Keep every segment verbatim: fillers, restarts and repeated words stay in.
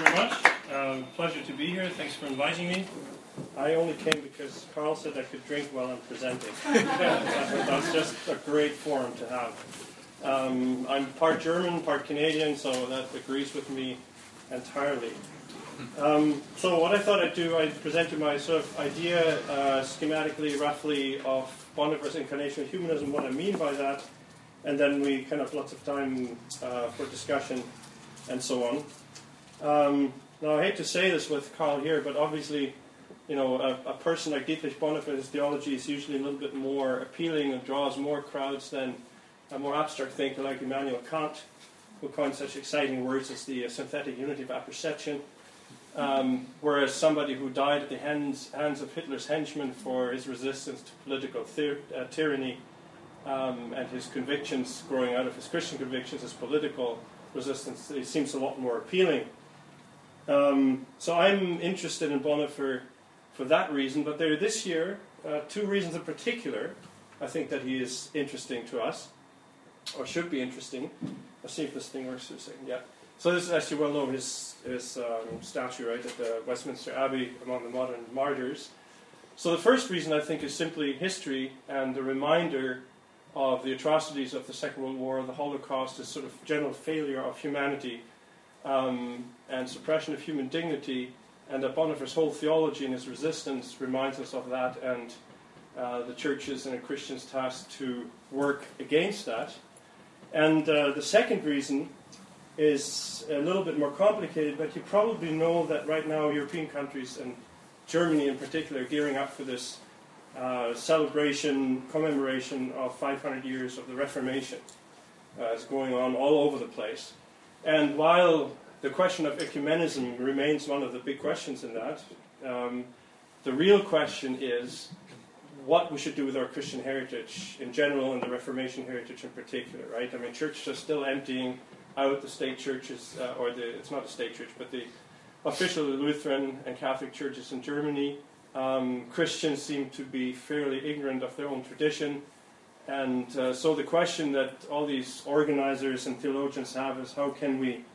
very much. Um, pleasure to be here. Thanks for inviting me. I only came because Carl said I could drink while I'm presenting. That's just a great forum to have. Um, I'm part German, part Canadian, so that agrees with me entirely. Um, so what I thought I'd do, I'd present you my sort of idea, uh, schematically, roughly, of Bonhoeffer's incarnational humanism, what I mean by that, and then we kind of lots of time uh, for discussion and so on. Um, now, I hate to say this with Carl here, but obviously, you know, a, a person like Dietrich Bonhoeffer's theology is usually a little bit more appealing and draws more crowds than a more abstract thinker like Immanuel Kant, who coined such exciting words as the uh, synthetic unity of apperception. Um, whereas somebody who died at the hands, hands of Hitler's henchmen for his resistance to political thy- uh, tyranny um, and his convictions growing out of his Christian convictions as political resistance, it seems a lot more appealing. Um, so I'm interested in Bonhoeffer for that reason, but there are this year uh, two reasons in particular I think that he is interesting to us, or should be interesting. Let's see if this thing works for a second. Yeah. So this is, as you well know, his, his um, statue, right, at the Westminster Abbey among the modern martyrs. So the first reason, I think, is simply history and the reminder of the atrocities of the Second World War, the Holocaust, this sort of general failure of humanity um, and suppression of human dignity, and that Bonhoeffer's whole theology and his resistance reminds us of that, and uh, the church's and the Christians' task to work against that. And uh, the second reason is a little bit more complicated, but you probably know that right now European countries, and Germany in particular, are gearing up for this uh, celebration, commemoration of five hundred years of the Reformation. Uh, it's going on all over the place. And while the question of ecumenism remains one of the big questions in that, um, the real question is what we should do with our Christian heritage in general and the Reformation heritage in particular, right? I mean, churches are still emptying out the state churches, uh, or the, it's not a state church, but the official Lutheran and Catholic churches in Germany. Um, Christians seem to be fairly ignorant of their own tradition. And uh, so the question that all these organizers and theologians have is how can we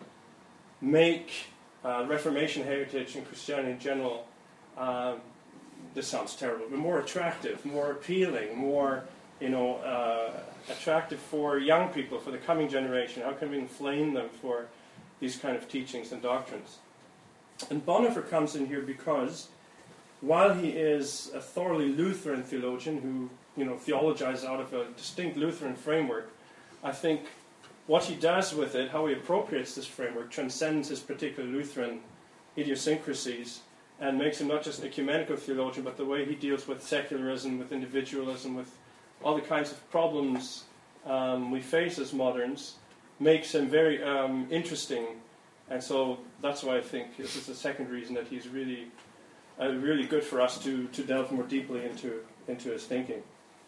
make uh, Reformation heritage and Christianity in general, uh, this sounds terrible, but more attractive, more appealing, more, you know, uh, attractive for young people, for the coming generation. How can we inflame them for these kind of teachings and doctrines? And Bonhoeffer comes in here because while he is a thoroughly Lutheran theologian who, you know, theologizes out of a distinct Lutheran framework, I think what he does with it, how he appropriates this framework, transcends his particular Lutheran idiosyncrasies and makes him not just an ecumenical theologian, but the way he deals with secularism, with individualism, with all the kinds of problems um, we face as moderns, makes him very um, interesting. And so that's why I think this is the second reason that he's really uh, really good for us to, to delve more deeply into, into his thinking.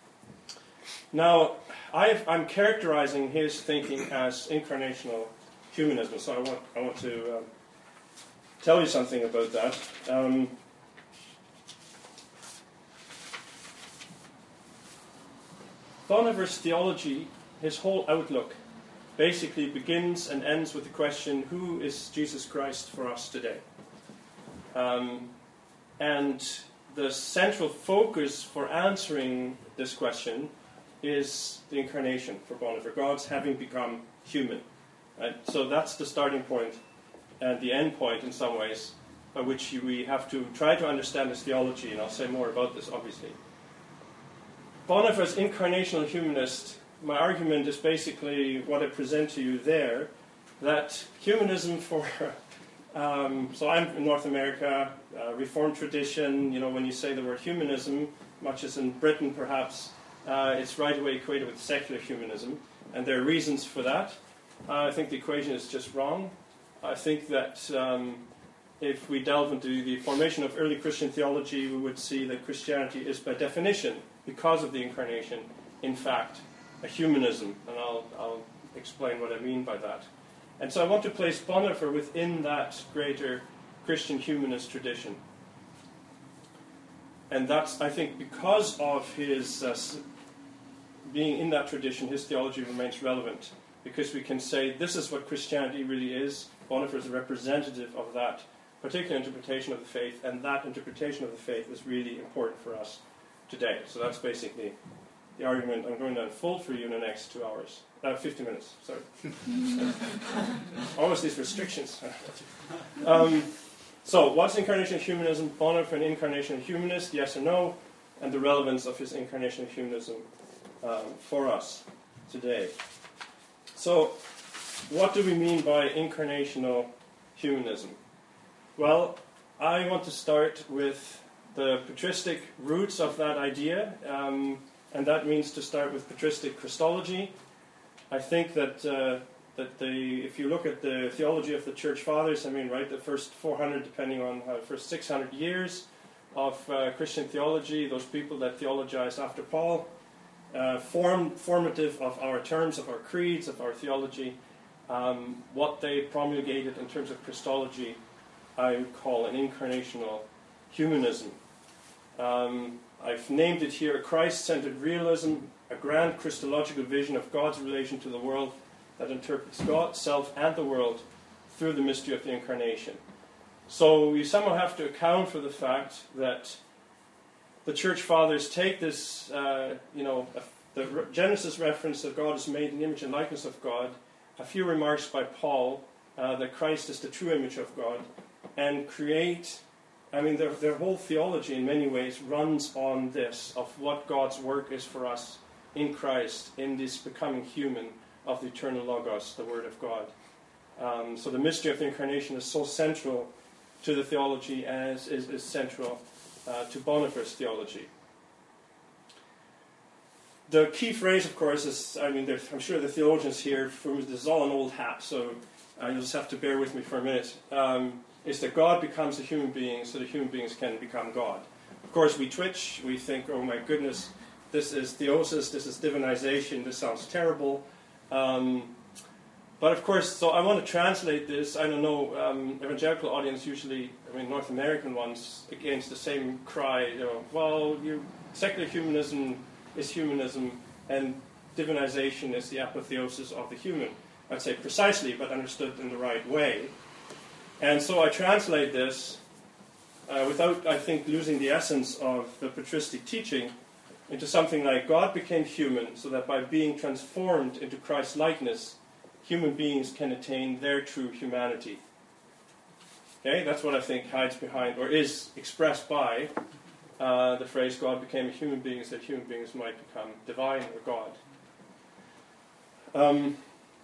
Now, I've, I'm characterizing his thinking as incarnational humanism, so I want, I want to um, tell you something about that. Um, Bonhoeffer's theology, his whole outlook, basically begins and ends with the question, who is Jesus Christ for us today? Um, and the central focus for answering this question is the incarnation for Bonhoeffer, God's having become human. Right? So that's the starting point and the end point in some ways by which we have to try to understand his theology, and I'll say more about this obviously. Bonhoeffer's incarnational humanist, my argument is basically what I present to you there, that humanism for, um, so I'm in North America, uh, Reformed tradition, you know, when you say the word humanism, much as in Britain perhaps, uh, it's right away equated with secular humanism, and there are reasons for that. Uh, I think the equation is just wrong. I think that um, if we delve into the formation of early Christian theology, we would see that Christianity is by definition, because of the incarnation, in fact, a humanism, and I'll, I'll explain what I mean by that. And so I want to place Bonhoeffer within that greater Christian humanist tradition. And that's, I think, because of his uh, being in that tradition, his theology remains relevant because we can say this is what Christianity really is. Bonhoeffer is a representative of that particular interpretation of the faith, and that interpretation of the faith is really important for us today. So that's basically the argument I'm going to unfold for you in the next two hours. Uh, fifty minutes, sorry. Always these restrictions. um, so, what's incarnational humanism? Bonhoeffer, an incarnational humanist, yes or no? And the relevance of his incarnational humanism um, for us today. So, what do we mean by incarnational humanism? Well, I want to start with the patristic roots of that idea, um, and that means to start with patristic Christology. I think that uh, that the if you look at the theology of the Church Fathers, I mean, right, the first four hundred, depending on how, first six hundred years of uh, Christian theology, those people that theologized after Paul, uh, form, formative of our terms, of our creeds, of our theology, um, what they promulgated in terms of Christology, I would call an incarnational humanism. Um, I've named it here a Christ-centered realism, a grand Christological vision of God's relation to the world that interprets God, self, and the world through the mystery of the incarnation. So you somehow have to account for the fact that the Church Fathers take this, uh, you know, the Genesis reference that God is made in the image and likeness of God, a few remarks by Paul uh, that Christ is the true image of God, and create, I mean, their, their whole theology in many ways runs on this, of what God's work is for us in Christ, in this becoming human of the eternal Logos, the Word of God. Um, so the mystery of the incarnation is so central to the theology as is, is central uh, to Bonhoeffer's theology. The key phrase, of course, is, I mean, I'm sure the theologians here, for whom this is all an old hat, so uh, you'll just have to bear with me for a minute, um, is that God becomes a human being so that human beings can become God. Of course, we twitch, we think, oh my goodness, this is theosis, this is divinization, this sounds terrible. Um, but of course, so I want to translate this. I don't know, um, evangelical audience usually, I mean, North American ones, against the same cry, you know, well, you, secular humanism is humanism, and divinization is the apotheosis of the human. I'd say precisely, but understood in the right way. And so I translate this uh, without, I think, losing the essence of the patristic teaching into something like God became human so that by being transformed into Christ's likeness, human beings can attain their true humanity. Okay, that's what I think hides behind, or is expressed by uh, the phrase God became a human being so that human beings might become divine or God. Um,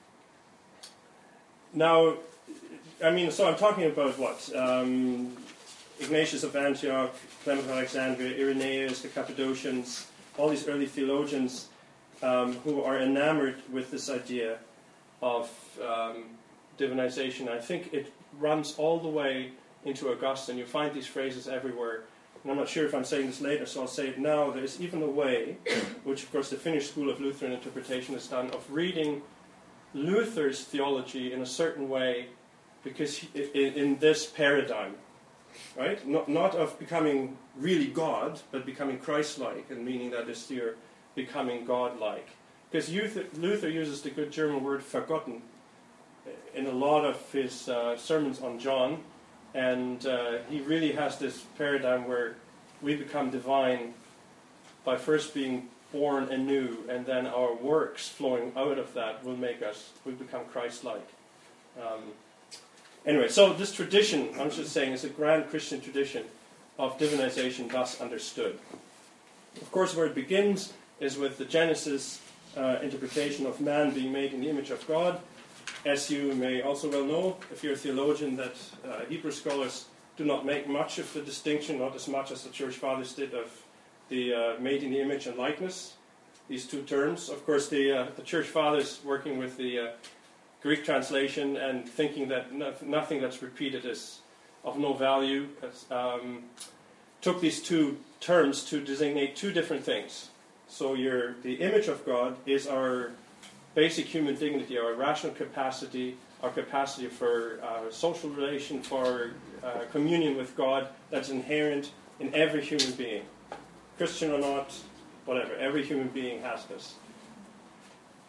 now, I mean, so I'm talking about what? Um, Ignatius of Antioch, Clement of Alexandria, Irenaeus, the Cappadocians, all these early theologians um, who are enamored with this idea of um, divinization. I think it runs all the way into Augustine. You find these phrases everywhere. And I'm not sure if I'm saying this later, so I'll say it now. There's even a way, which of course the Finnish school of Lutheran interpretation has done, of reading Luther's theology in a certain way, because he, in, in this paradigm, right? Not, not of becoming really God, but becoming Christ-like, and meaning that is you're becoming God-like. Because Luther, Luther uses the good German word vergotten in a lot of his uh, sermons on John, and uh, he really has this paradigm where we become divine by first being born anew, and then our works flowing out of that will make us, we become Christ-like. Um, anyway, so this tradition, I'm just saying, is a grand Christian tradition of divinization thus understood. Of course, where it begins is with the Genesis uh, interpretation of man being made in the image of God. As you may also well know, if you're a theologian, that uh, Hebrew scholars do not make much of the distinction, not as much as the Church Fathers did, of the uh, made in the image and likeness, these two terms. Of course, the, uh, the Church Fathers, working with the uh, Greek translation and thinking that no, nothing that's repeated is of no value, um, took these two terms to designate two different things. So your, the image of God is our basic human dignity, our rational capacity, our capacity for uh, social relation, for uh, communion with God, that's inherent in every human being. Christian or not, whatever, every human being has this.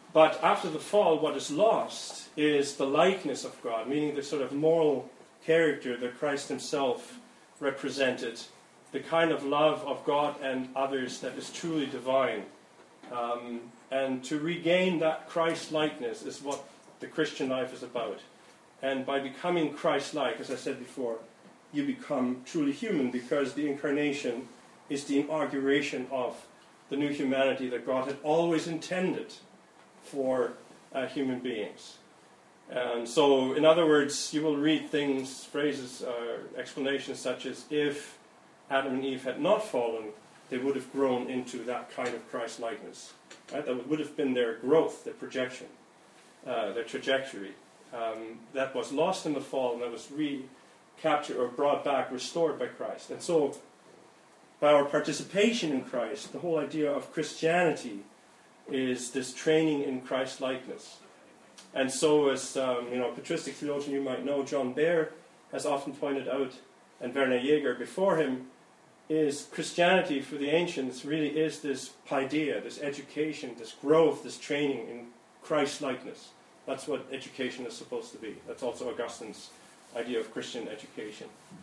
But after the fall, what is lost is the likeness of God, meaning the sort of moral character that Christ himself represented, the kind of love of God and others that is truly divine. Um, and to regain that Christ-likeness is what the Christian life is about. And by becoming Christ-like, as I said before, you become truly human, because the incarnation is the inauguration of the new humanity that God had always intended for uh, human beings. And so, in other words, you will read things, phrases, uh, explanations such as, if Adam and Eve had not fallen, they would have grown into that kind of Christ-likeness. Right? That would have been their growth, their projection, uh, their trajectory. Um, that was lost in the fall, and that was recaptured or brought back, restored by Christ. And so, by our participation in Christ, the whole idea of Christianity is this training in Christ-likeness. And so, as um, you know, patristic theologian you might know, John Baer has often pointed out, and Werner Jaeger before him, is Christianity for the ancients really is this paideia, this education, this growth, this training in Christ-likeness. That's what education is supposed to be. That's also Augustine's idea of Christian education.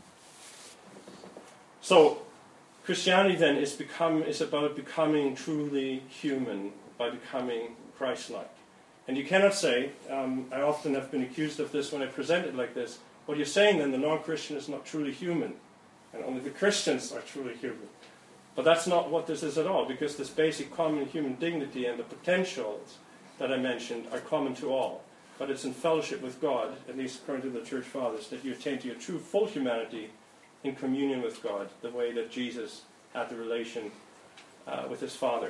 So, Christianity then is become is about becoming truly human by becoming Christ-like. And you cannot say, um, I often have been accused of this when I present it like this, well, you're saying then the non-Christian is not truly human, and only the Christians are truly human. But that's not what this is at all, because this basic common human dignity and the potentials that I mentioned are common to all. But it's in fellowship with God, at least according to the Church Fathers, that you attain to your true full humanity in communion with God, the way that Jesus had the relation uh, with his Father.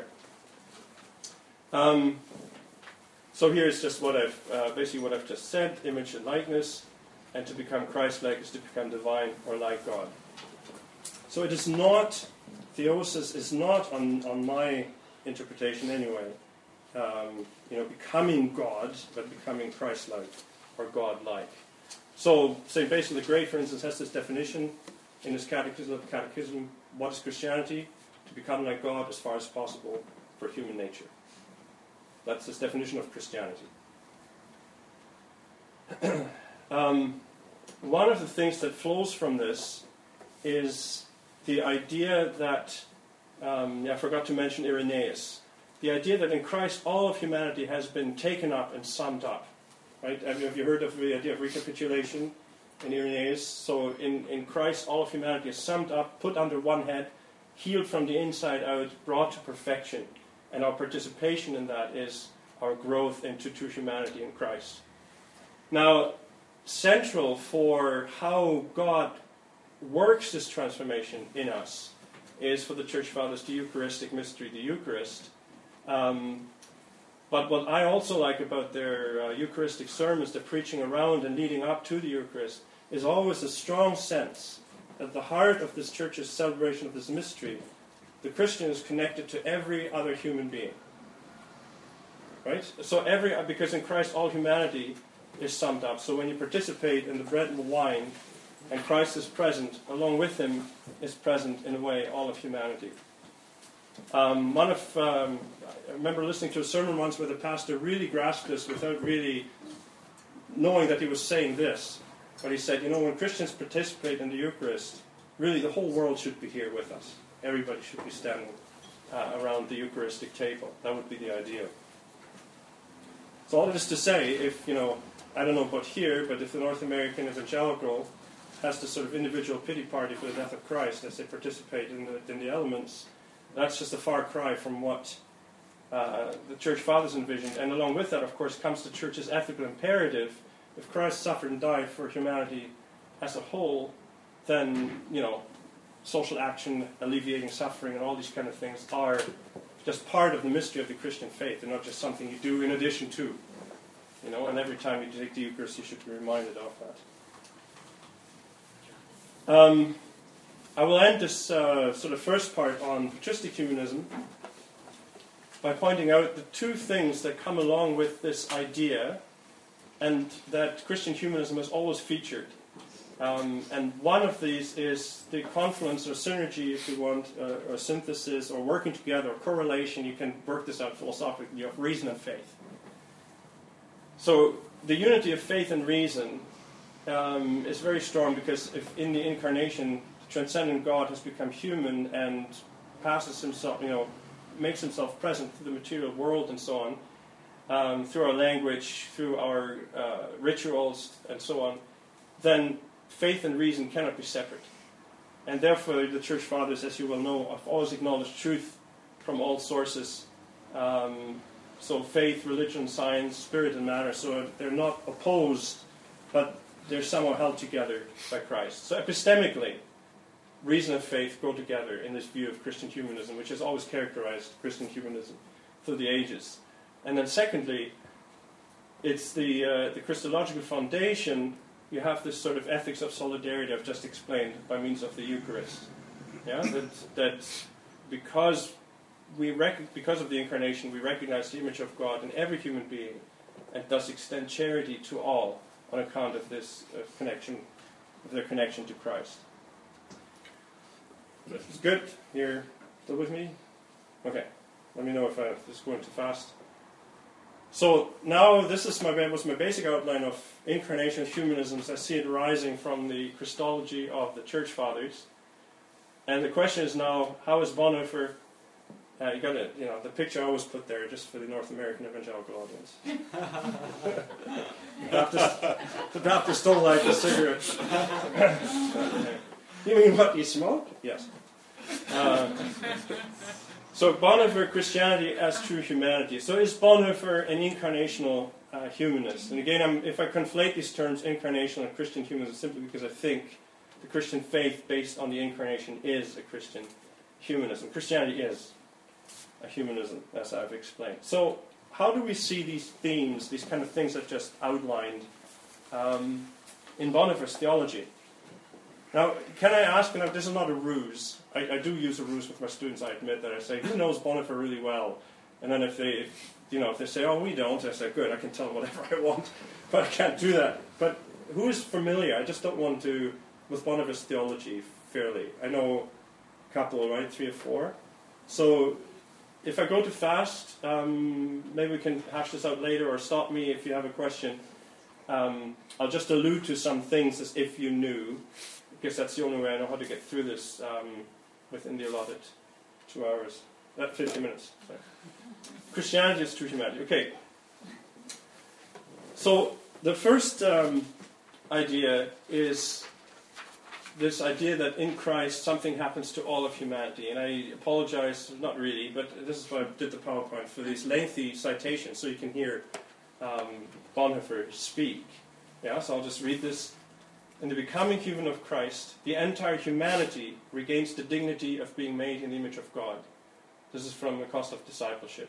Um, so here's just what I've, uh, basically what I've just said, image and likeness, and to become Christ-like is to become divine or like God. So it is not, theosis is not, on, on my interpretation anyway, um, you know, becoming God, but becoming Christ-like or God-like. So, Saint Basil the Great, for instance, has this definition in his Catechism, Catechism, what is Christianity? To become like God as far as possible for human nature. That's his definition of Christianity. um, one of the things that flows from this is the idea that, um, yeah, I forgot to mention Irenaeus, the idea that in Christ all of humanity has been taken up and summed up. Right? Have you heard of the idea of recapitulation in Irenaeus? So in, in Christ all of humanity is summed up, put under one head, healed from the inside out, brought to perfection. And our participation in that is our growth into true humanity in Christ. Now, central for how God works this transformation in us is, for the Church Fathers, the Eucharistic mystery, the Eucharist. Um, but what I also like about their uh, Eucharistic sermons, the preaching around and leading up to the Eucharist, is always a strong sense at the heart of this Church's celebration of this mystery, the Christian is connected to every other human being. Right? So every, because in Christ all humanity is summed up. So when you participate in the bread and the wine, and Christ is present, along with him is present, in a way, all of humanity. Um, one of, um, I remember listening to a sermon once where the pastor really grasped this without really knowing that he was saying this. But he said, you know, when Christians participate in the Eucharist, really the whole world should be here with us. Everybody should be standing uh, around the Eucharistic table. That would be the ideal. So all this to say, if, you know, I don't know about here, but if the North American evangelical has this sort of individual pity party for the death of Christ as they participate in the, in the elements, that's just a far cry from what uh, the Church Fathers envisioned. And along with that, of course, comes the Church's ethical imperative. If Christ suffered and died for humanity as a whole, then, you know, social action, alleviating suffering, and all these kind of things are just part of the mystery of the Christian faith. They're not just something you do in addition to. You know, and every time you take the Eucharist, you should be reminded of that. Um, I will end this uh, sort of first part on patristic humanism by pointing out the two things that come along with this idea and that Christian humanism has always featured. Um, and one of these is the confluence or synergy, if you want, uh, or synthesis, or working together, or correlation. You can work this out philosophically, of reason and faith. So the unity of faith and reason um, is very strong, because if in the incarnation, the transcendent God has become human and passes himself, you know, makes himself present to the material world and so on, um, through our language, through our uh, rituals and so on, then faith and reason cannot be separate. And therefore the Church Fathers, as you well know, have always acknowledged truth from all sources. Um, so faith, religion, science, spirit and matter, so they're not opposed, but they're somehow held together by Christ. So epistemically, reason and faith go together in this view of Christian humanism, which has always characterized Christian humanism through the ages. And then secondly, it's the, uh, the Christological foundation. You have this sort of ethics of solidarity I've just explained by means of the Eucharist. Yeah, that, that because we rec- because of the incarnation, we recognize the image of God in every human being, and thus extend charity to all on account of this uh, connection, of their connection to Christ. It's good. You're still with me? Okay. Let me know if I'm just going too fast. So now this is my was my basic outline of incarnation humanism as I see it rising from the Christology of the Church Fathers. And the question is now, how is Bonhoeffer? Uh, you got it. You know, the picture I always put there just for the North American evangelical audience. the Baptist, the Baptists don't like the cigarette. You mean what? You smoke? Yes. Uh, so Bonhoeffer, Christianity as true humanity. So is Bonhoeffer an incarnational uh, humanist? And again, I'm, if I conflate these terms, incarnational and Christian humanism, simply because I think the Christian faith based on the incarnation is a Christian humanism. Christianity is a humanism, as I've explained. So how do we see these themes, these kind of things I've just outlined, um, in Bonhoeffer's theology? Now, can I ask, and this is not a ruse, I, I do use a ruse with my students, I admit that. I say, who knows Bonhoeffer really well? And then if they, if, you know, if they say, oh, we don't, I say, good, I can tell whatever I want, but I can't do that. But who is familiar? I just don't want to, with Bonhoeffer's theology, fairly. I know a couple, right, three or four. So if I go too fast, um, maybe we can hash this out later, or stop me if you have a question. Um, I'll just allude to some things as if you knew, because that's the only way I know how to get through this um, within the allotted two hours. Uh, fifty minutes. Sorry. Christianity is true humanity. Okay. So the first um, idea is this idea that in Christ something happens to all of humanity. And I apologize, not really, but this is why I did the PowerPoint, for these lengthy citations so you can hear um, Bonhoeffer speak. Yeah, so I'll just read this. In the becoming human of Christ, the entire humanity regains the dignity of being made in the image of God. This is from the Cost of Discipleship.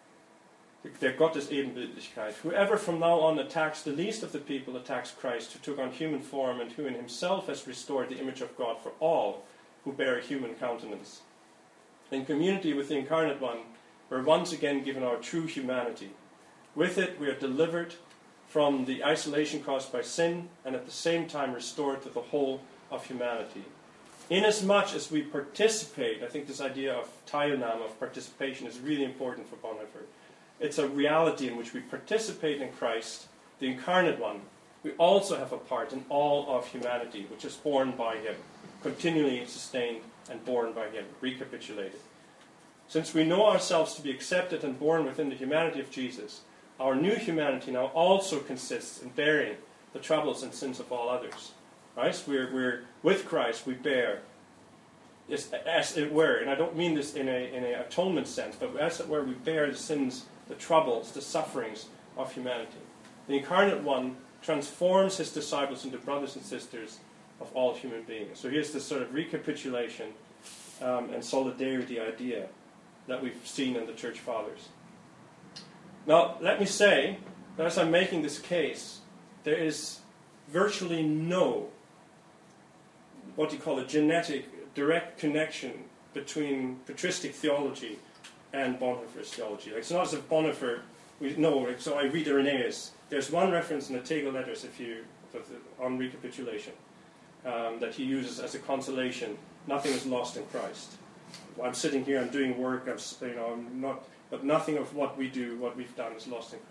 Der Gottesebenbildlichkeit. Whoever from now on attacks the least of the people attacks Christ, who took on human form and who in himself has restored the image of God for all who bear a human countenance. In community with the Incarnate One, we're once again given our true humanity. With it, we are delivered from the isolation caused by sin, and at the same time restored to the whole of humanity. Inasmuch as we participate, I think this idea of teilnahme, of participation, is really important for Bonhoeffer. It's a reality in which we participate in Christ, the Incarnate One. We also have a part in all of humanity, which is born by Him, continually sustained and born by Him, recapitulated. Since we know ourselves to be accepted and born within the humanity of Jesus, our new humanity now also consists in bearing the troubles and sins of all others. Right? So we're, we're with Christ, we bear, as, as it were, and I don't mean this in a in an atonement sense, but as it were, we bear the sins, the troubles, the sufferings of humanity. The Incarnate One transforms His disciples into brothers and sisters of all human beings. So here's this sort of recapitulation um, and solidarity idea that we've seen in the Church Fathers. Now, let me say that as I'm making this case, there is virtually no, what do you call it, genetic, direct connection between patristic theology and Bonhoeffer's theology. Like, it's not as if Bonhoeffer, we know, like, so I read Irenaeus. There's one reference in the Tegel letters, if you, on recapitulation, um, that he uses as a consolation. Nothing is lost in Christ. I'm sitting here, I'm doing work, I'm, you know, I'm not... But nothing of what we do, what we've done, is lost in Christ.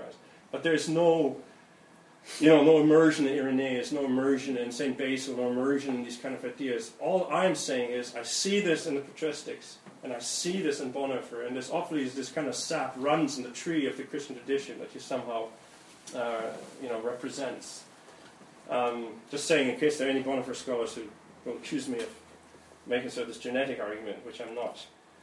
But there's no, you know, no immersion in Irenaeus, no immersion in Saint Basil, no immersion in these kind of ideas. All I'm saying is I see this in the patristics, and I see this in Bonhoeffer, and this awfully is this kind of sap runs in the tree of the Christian tradition that he somehow, uh, you know, represents. Um, just saying, in case there are any Bonhoeffer scholars who will accuse me of making sort of this genetic argument, which I'm not.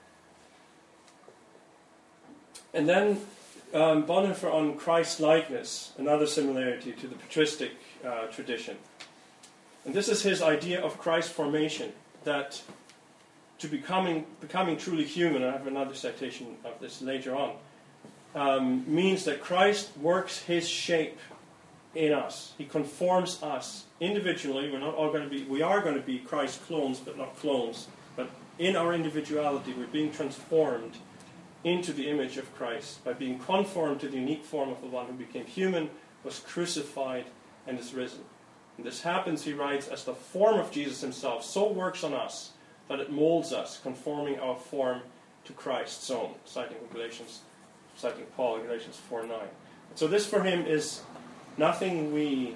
And then um, Bonhoeffer on Christ-likeness, another similarity to the patristic uh, tradition. And this is his idea of Christ formation, that to becoming becoming truly human, and I have another citation of this later on, um, means that Christ works his shape in us. He conforms us individually. We're not all going to be, we are going to be Christ clones, but not clones. But in our individuality, we're being transformed into the image of Christ by being conformed to the unique form of the one who became human, was crucified, and is risen. And this happens, he writes, as the form of Jesus himself so works on us that it molds us, conforming our form to Christ's own, citing Galatians, citing Paul in Galatians four nine. So this for him is nothing we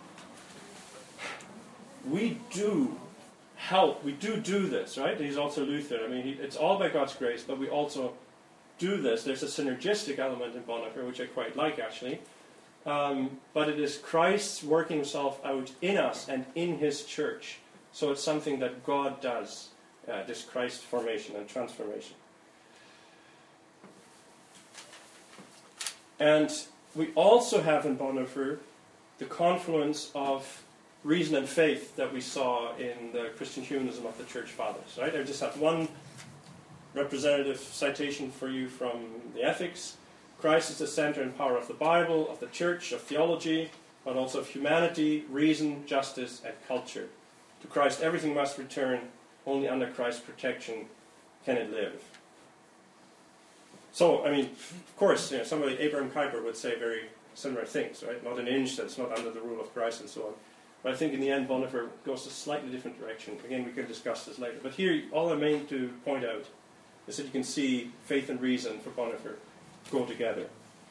we do help. We do do this, right? He's also Lutheran. I mean, he, it's all by God's grace, but we also do this. There's a synergistic element in Bonhoeffer, which I quite like, actually. Um, but it is Christ working himself out in us and in his church. So it's something that God does, uh, this Christ formation and transformation. And we also have in Bonhoeffer the confluence of reason and faith that we saw in the Christian humanism of the Church Fathers. Right? I just have one representative citation for you from the Ethics. Christ is the center and power of the Bible, of the Church, of theology, but also of humanity, reason, justice, and culture. To Christ everything must return. Only under Christ's protection can it live. So, I mean, of course, you know, somebody, Abraham Kuyper, would say very similar things, right? Not an inch that's not under the rule of Christ and so on. But I think in the end, Bonhoeffer goes a slightly different direction. Again, we can discuss this later. But here, all I mean to point out is that you can see faith and reason for Bonhoeffer go together.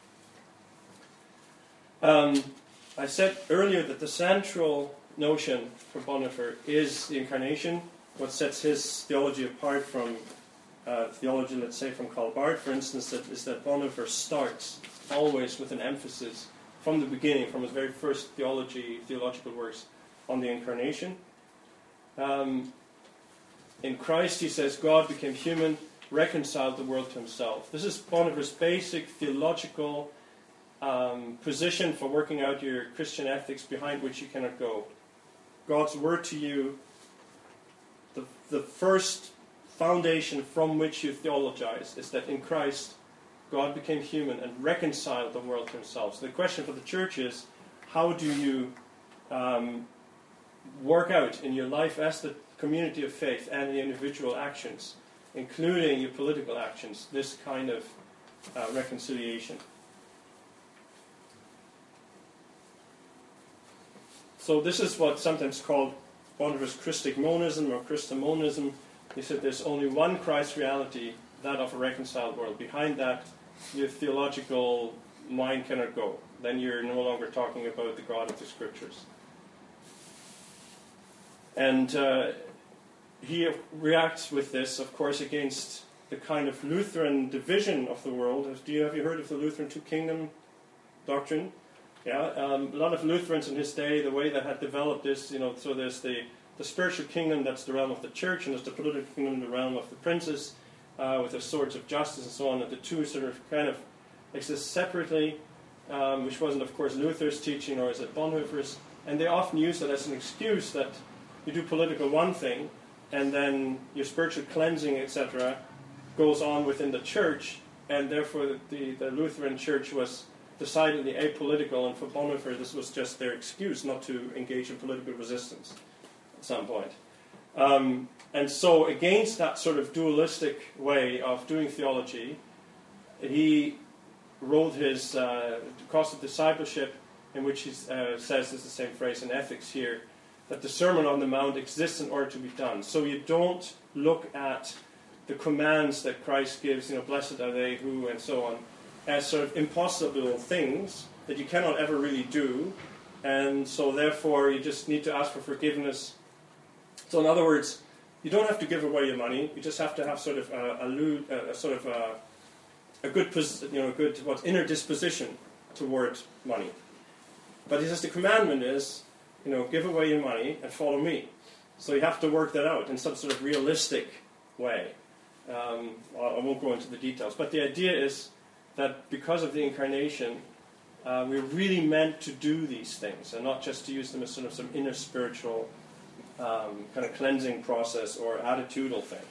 Um, I said earlier that the central notion for Bonhoeffer is the incarnation. What sets his theology apart from uh, theology, let's say, from Karl Barth, for instance, that is that Bonhoeffer starts always with an emphasis from the beginning, from his very first theology, theological works, on the incarnation. Um, in Christ, he says, God became human, reconciled the world to himself. This is Bonhoeffer's basic theological um, position for working out your Christian ethics behind which you cannot go. God's word to you, the, the first foundation from which you theologize, is that in Christ, God became human and reconciled the world to himself. So the question for the church is, how do you um, work out in your life as the community of faith and the individual actions, including your political actions, this kind of uh, reconciliation? So this is what's sometimes called Bonhoeffer's Christic monism or Christomonism. He said there's only one Christ reality, that of a reconciled world. Behind that, your theological mind cannot go. Then you're no longer talking about the God of the Scriptures. And uh, he reacts with this, of course, against the kind of Lutheran division of the world. Do you have you heard of the Lutheran two-kingdom doctrine? Yeah, um, a lot of Lutherans in his day, the way that had developed this, you know, so there's the, the spiritual kingdom, that's the realm of the church, and there's the political kingdom, the realm of the princes, uh, with their swords of justice and so on, and the two sort of kind of exist separately, um, which wasn't, of course, Luther's teaching, or is it Bonhoeffer's, and they often use it as an excuse that you do political one thing, and then your spiritual cleansing, et cetera, goes on within the church, and therefore the, the Lutheran church was decidedly apolitical, and for Bonhoeffer this was just their excuse not to engage in political resistance at some point. Um, and so against that sort of dualistic way of doing theology, he wrote his uh, Cost of Discipleship, in which he uh, says, it's the same phrase in Ethics here, that the Sermon on the Mount exists in order to be done. So you don't look at the commands that Christ gives, you know, blessed are they who, and so on, as sort of impossible things, that you cannot ever really do, and so therefore you just need to ask for forgiveness. So in other words, you don't have to give away your money. You just have to have sort of a, a, a sort of a, a good, you know, good what inner disposition toward money. But he says the commandment is, you know, give away your money and follow me. So you have to work that out in some sort of realistic way. Um, I won't go into the details, but the idea is that because of the incarnation, uh, we're really meant to do these things and not just to use them as sort of some inner spiritual um, kind of cleansing process or attitudinal thing.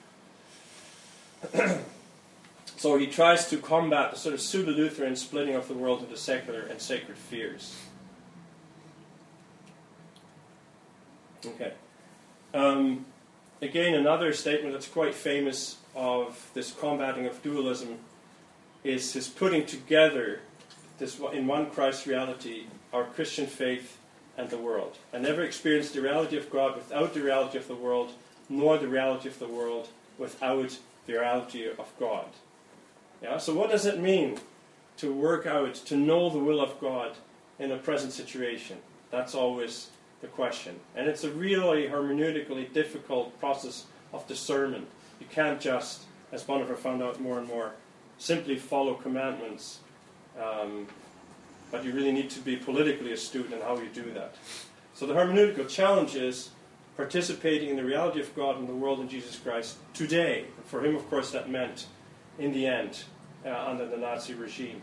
So he tries to combat the sort of pseudo-Lutheran splitting of the world into secular and sacred spheres. Okay. Um, again, another statement that's quite famous of this combating of dualism is his putting together this in one Christ reality, our Christian faith and the world. I never experienced the reality of God without the reality of the world, nor the reality of the world without the reality of God. Yeah. So what does it mean to work out, to know the will of God in a present situation? That's always the question. And it's a really hermeneutically difficult process of discernment. You can't just, as Bonhoeffer found out more and more, simply follow commandments. Um, but you really need to be politically astute in how you do that. So the hermeneutical challenge is participating in the reality of God and the world in Jesus Christ today. For him, of course, that meant, in the end, uh, under the Nazi regime.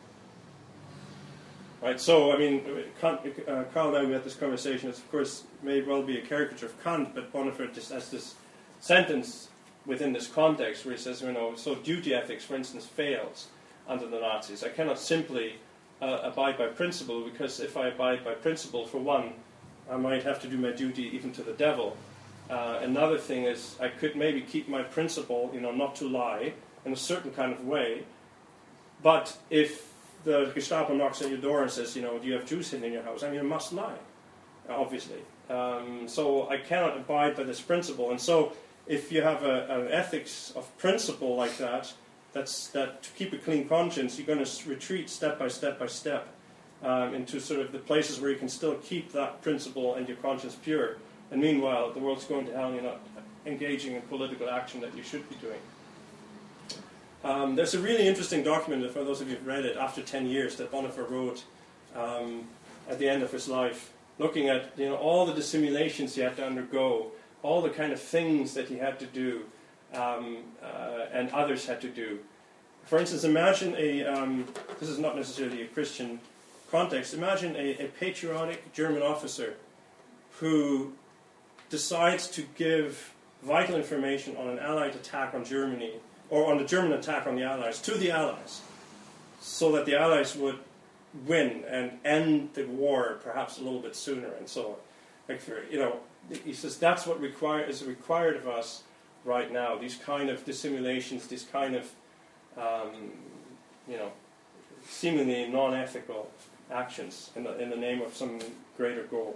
Right, so, I mean, Kant, uh, Carl and I, we had this conversation. It's, of course, may well be a caricature of Kant, but Bonhoeffer just has this sentence within this context where he says, you know, so duty ethics, for instance, fails under the Nazis. I cannot simply uh, abide by principle, because if I abide by principle, for one, I might have to do my duty even to the devil. Uh, another thing is, I could maybe keep my principle, you know, not to lie in a certain kind of way, but if the Gestapo knocks on your door and says, you know, do you have Jews hidden in your house? I mean, I must lie, obviously. Um, so I cannot abide by this principle. And so if you have a, an ethics of principle like that, that's that to keep a clean conscience, you're going to retreat step by step by step um, into sort of the places where you can still keep that principle and your conscience pure. And meanwhile, the world's going to hell and you're not engaging in political action that you should be doing. Um, there's a really interesting document, for those of you who've read it, after ten years, that Bonhoeffer wrote um, at the end of his life, looking at, you know, all the dissimulations he had to undergo, all the kind of things that he had to do, um, uh, and others had to do. For instance, imagine a, um, this is not necessarily a Christian context, imagine a, a patriotic German officer who decides to give vital information on an Allied attack on Germany, or on the German attack on the Allies, to the Allies, so that the Allies would win and end the war perhaps a little bit sooner, and so on. Like for, you know, he says that's what require, is required of us right now, these kind of dissimulations, these kind of, um, you know, seemingly non-ethical actions in the, in the name of some greater goal.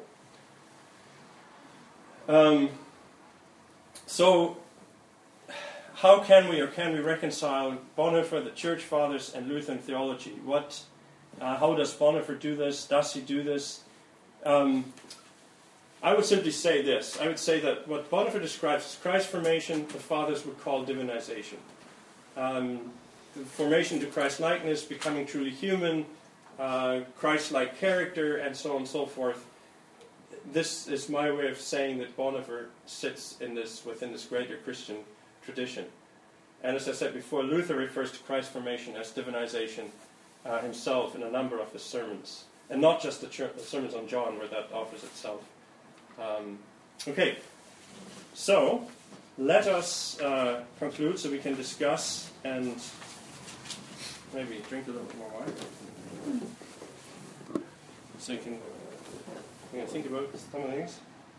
Um, so, how can we, or can we reconcile Bonhoeffer, the Church Fathers, and Lutheran theology? What, uh, how does Bonhoeffer do this? Does he do this? Um, I would simply say this. I would say that what Bonhoeffer describes as Christ formation, the Fathers would call divinization. Um, the formation to Christ-likeness, becoming truly human, uh, Christ-like character, and so on and so forth. This is my way of saying that Bonhoeffer sits in this, within this greater Christian tradition. And as I said before, Luther refers to Christ formation as divinization uh, himself in a number of his sermons. And not just the, ch- the sermons on John, where that offers itself. Um, okay, so let us uh, conclude so we can discuss and maybe drink a little bit more wine. So you can, you can think about some of the things.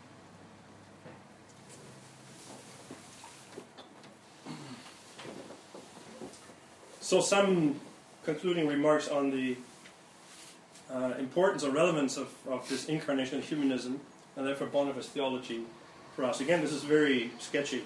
So some concluding remarks on the uh, importance or relevance of, of this incarnational humanism, and therefore Bonhoeffer's theology for us. Again, this is very sketchy.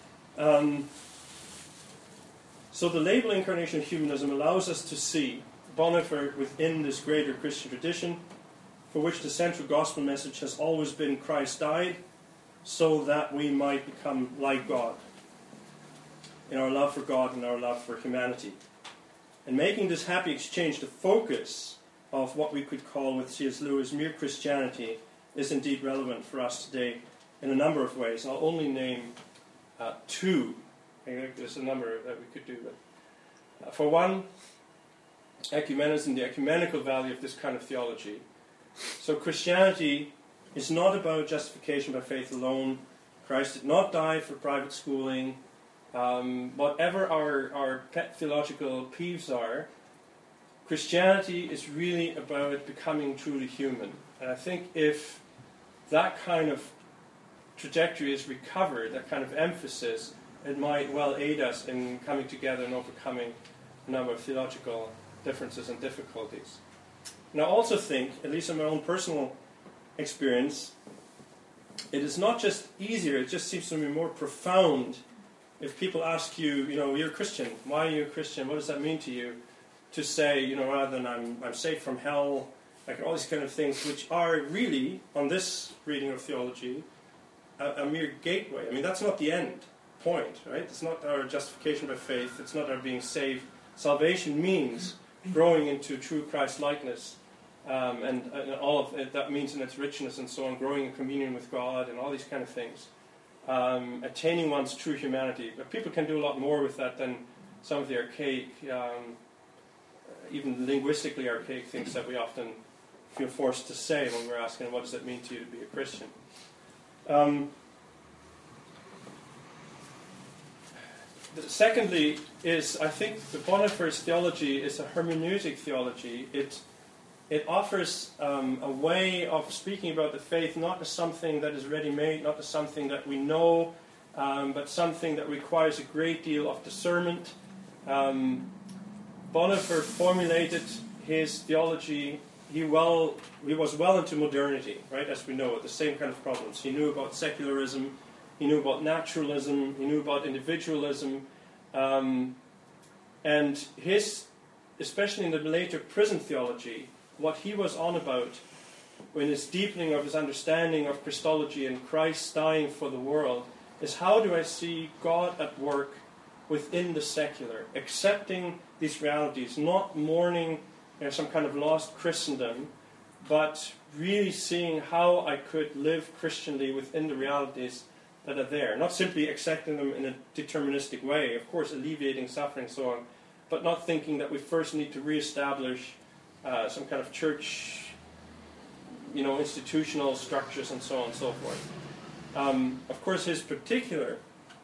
Um, so the label incarnational humanism allows us to see Bonhoeffer within this greater Christian tradition, for which the central gospel message has always been Christ died, so that we might become like God, in our love for God and our love for humanity. And making this happy exchange the focus of what we could call with C S Lewis mere Christianity is indeed relevant for us today in a number of ways. I'll only name uh, two. There's a number that we could do. But, uh, for one, ecumenism, the ecumenical value of this kind of theology. So Christianity is not about justification by faith alone. Christ did not die for private schooling. Um, whatever our, our pet theological peeves are, Christianity is really about becoming truly human. And I think if that kind of trajectory is recovered, that kind of emphasis, it might well aid us in coming together and overcoming a number of theological differences and difficulties. And I also think, at least in my own personal experience, it is not just easier, it just seems to me more profound if people ask you, you know, you're a Christian, why are you a Christian, what does that mean to you? To say, you know, rather than I'm, I'm safe from hell, like all these kind of things, which are really, on this reading of theology, a, a mere gateway. I mean, that's not the end point, right? It's not our justification by faith, it's not our being saved. Salvation means growing into true Christ-likeness, um, and, and all of it, that means in its richness and so on, growing in communion with God and all these kind of things. Um, attaining one's true humanity. But people can do a lot more with that than some of the archaic, um, even linguistically archaic things that we often feel forced to say when we're asking, what does it mean to you to be a Christian? Um, secondly is, I think the Bonhoeffer's theology is a hermeneutic theology. It It offers um, a way of speaking about the faith not as something that is ready-made, not as something that we know, um, but something that requires a great deal of discernment. Um, Bonhoeffer formulated his theology. He well, he was well into modernity, right? As we know, the same kind of problems. He knew about secularism. He knew about naturalism. He knew about individualism, um, and his, especially in the later prison theology, what he was on about in his deepening of his understanding of Christology and Christ dying for the world is, how do I see God at work within the secular, accepting these realities, not mourning, you know, some kind of lost Christendom, but really seeing how I could live Christianly within the realities that are there. Not simply accepting them in a deterministic way, of course alleviating suffering and so on, but not thinking that we first need to reestablish Uh, some kind of church, you know, institutional structures and so on and so forth. Um, of course, his particular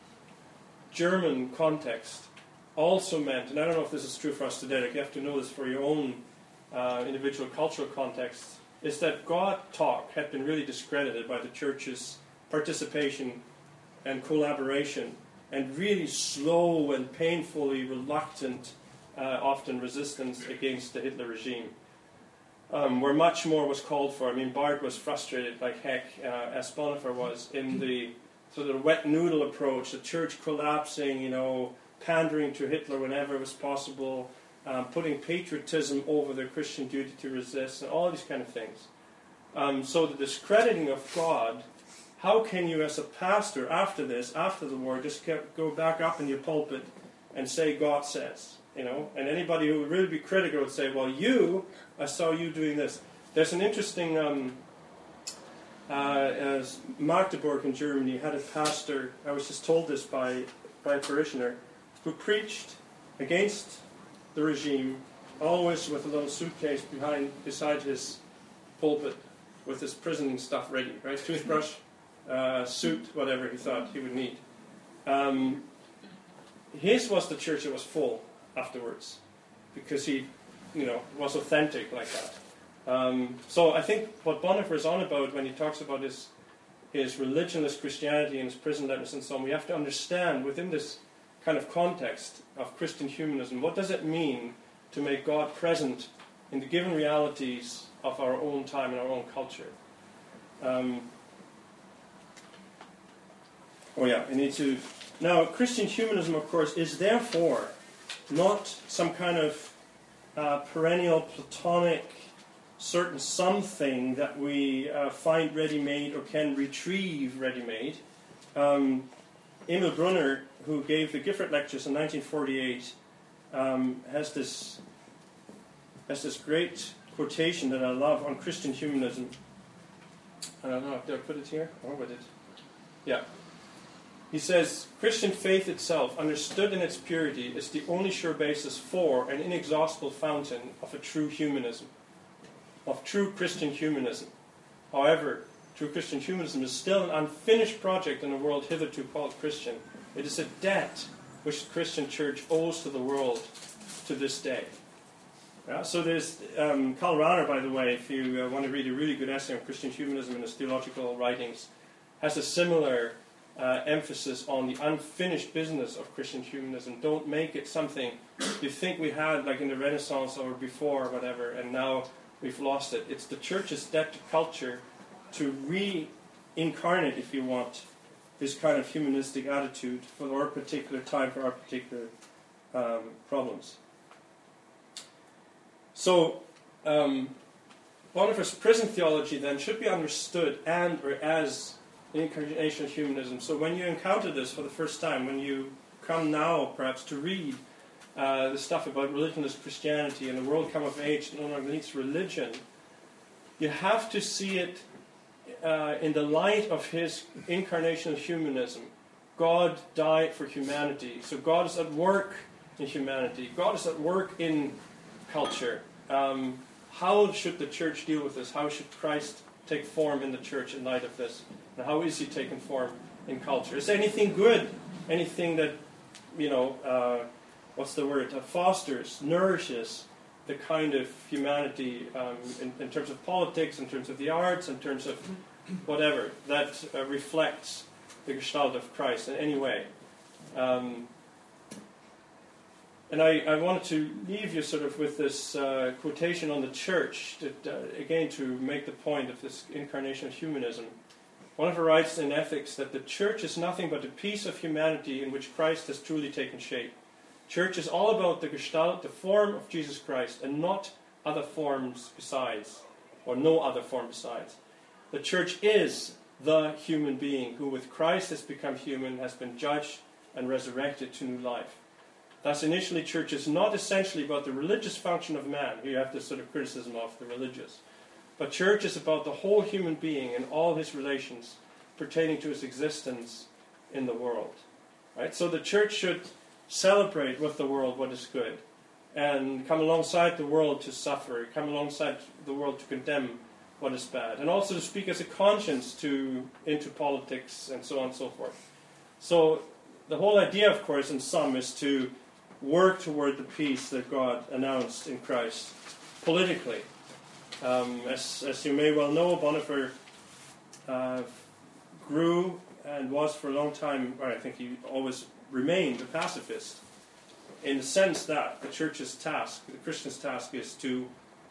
German context also meant, and I don't know if this is true for us today, like you have to know this for your own uh, individual cultural context, is that God talk had been really discredited by the church's participation and collaboration, and really slow and painfully reluctant Uh, often resistance against the Hitler regime, um, where much more was called for. I mean, Barth was frustrated like heck, uh, as Bonhoeffer was, in the sort of wet noodle approach, the church collapsing, you know, pandering to Hitler whenever it was possible, um, putting patriotism over their Christian duty to resist, and all these kind of things. Um, so the discrediting of God, how can you as a pastor after this, after the war, just go back up in your pulpit and say God says? You know, and anybody who would really be critical would say, well, you, I saw you doing this. There's an interesting, um, uh, as Magdeburg in Germany had a pastor, I was just told this by, by a parishioner, who preached against the regime, always with a little suitcase behind, beside his pulpit, with his prison stuff ready, right? Toothbrush, uh, suit, whatever he thought he would need. Um, his was the church that was full afterwards, because he, you know, was authentic like that. Um, so I think what Bonhoeffer is on about when he talks about his his religionless Christianity and his prison letters and so on, we have to understand within this kind of context of Christian humanism, what does it mean to make God present in the given realities of our own time and our own culture? Um, oh yeah, I need to... Now, Christian humanism, of course, is therefore not some kind of uh, perennial, platonic, certain something that we uh, find ready-made or can retrieve ready-made. Um, Emil Brunner, who gave the Gifford Lectures in nineteen forty-eight, um, has this has this great quotation that I love on Christian humanism. I don't know, did I put it here? Oh, I did. Yeah. He says, Christian faith itself, understood in its purity, is the only sure basis for an inexhaustible fountain of a true humanism, of true Christian humanism. However, true Christian humanism is still an unfinished project in a world hitherto called Christian. It is a debt which the Christian church owes to the world to this day. Yeah, so there's, um, Karl Rahner, by the way, if you uh, want to read a really good essay on Christian humanism in his theological writings, has a similar uh, emphasis on the unfinished business of Christian humanism. Don't make it something you think we had like in the Renaissance or before or whatever, and now we've lost it. It's the church's debt to culture to reincarnate, if you want, this kind of humanistic attitude for our particular time, for our particular um, problems. So, um, Bonhoeffer's prison theology then should be understood and or as incarnational humanism. So when you encounter this for the first time, when you come now perhaps to read uh, the stuff about religionless Christianity and the world come of age no longer needs religion, you have to see it uh, in the light of his incarnational humanism. God died for humanity. So God is at work in humanity. God is at work in culture. Um, how should the church deal with this? How should Christ take form in the church in light of this? And how is he taking form in culture? Is there anything good? Anything that, you know, uh, what's the word? Uh, fosters, nourishes the kind of humanity um, in, in terms of politics, in terms of the arts, in terms of whatever, that uh, reflects the gestalt of Christ in any way. Um, And I, I wanted to leave you sort of with this uh, quotation on the church, that, uh, again to make the point of this incarnation of humanism. Bonhoeffer writes in Ethics that the church is nothing but a piece of humanity in which Christ has truly taken shape. Church is all about the gestalt, the form of Jesus Christ, and not other forms besides, or no other form besides. The church is the human being who with Christ has become human, has been judged and resurrected to new life. Thus, initially, church is not essentially about the religious function of man. Here you have this sort of criticism of the religious. But church is about the whole human being and all his relations pertaining to his existence in the world. Right? So the church should celebrate with the world what is good and come alongside the world to suffer, come alongside the world to condemn what is bad, and also to speak as a conscience to into politics and so on and so forth. So the whole idea, of course, in sum, is to work toward the peace that God announced in Christ politically. Um, as, as you may well know, Bonhoeffer uh, grew and was for a long time, or I think he always remained a pacifist, in the sense that the church's task, the Christian's task, is to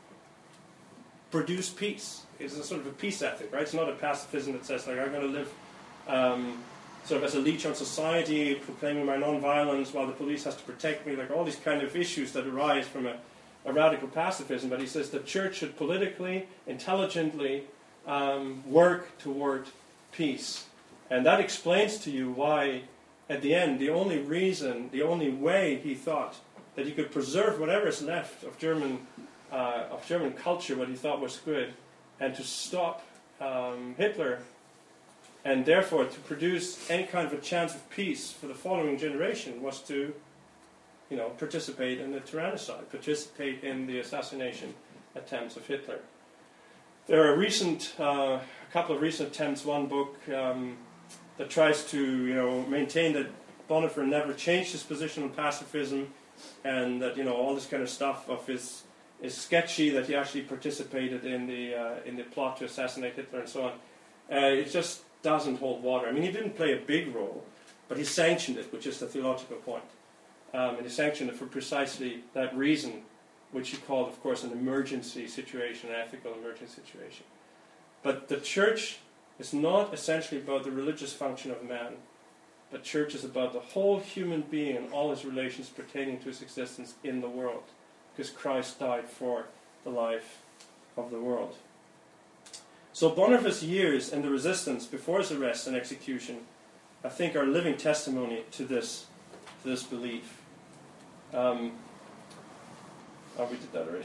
produce peace. It's a sort of a peace ethic, right? It's not a pacifism that says, like, I'm going to live um, sort of as a leech on society, proclaiming my non-violence while the police has to protect me, like all these kind of issues that arise from a, a radical pacifism. But he says the church should politically, intelligently um, work toward peace. And that explains to you why, at the end, the only reason, the only way he thought that he could preserve whatever is left of German uh, of German culture, what he thought was good, and to stop um, Hitler, and therefore to produce any kind of a chance of peace for the following generation, was to, you know, participate in the tyrannicide, participate in the assassination attempts of Hitler. There are recent, uh, a couple of recent attempts. One book um, that tries to, you know, maintain that Bonhoeffer never changed his position on pacifism, and that, you know, all this kind of stuff of his is sketchy, that he actually participated in the uh, in the plot to assassinate Hitler and so on. Uh, it just doesn't hold water. I mean, he didn't play a big role, but he sanctioned it, which is the theological point. Um, and he sanctioned it for precisely that reason, which he called, of course, an emergency situation, an ethical emergency situation. But the church is not essentially about the religious function of man, but church is about the whole human being and all his relations pertaining to his existence in the world. because Christ died for the life of the world. So Bonhoeffer's years in the resistance before his arrest and execution, I think, are living testimony to this, to this belief. Um, oh, we did that already.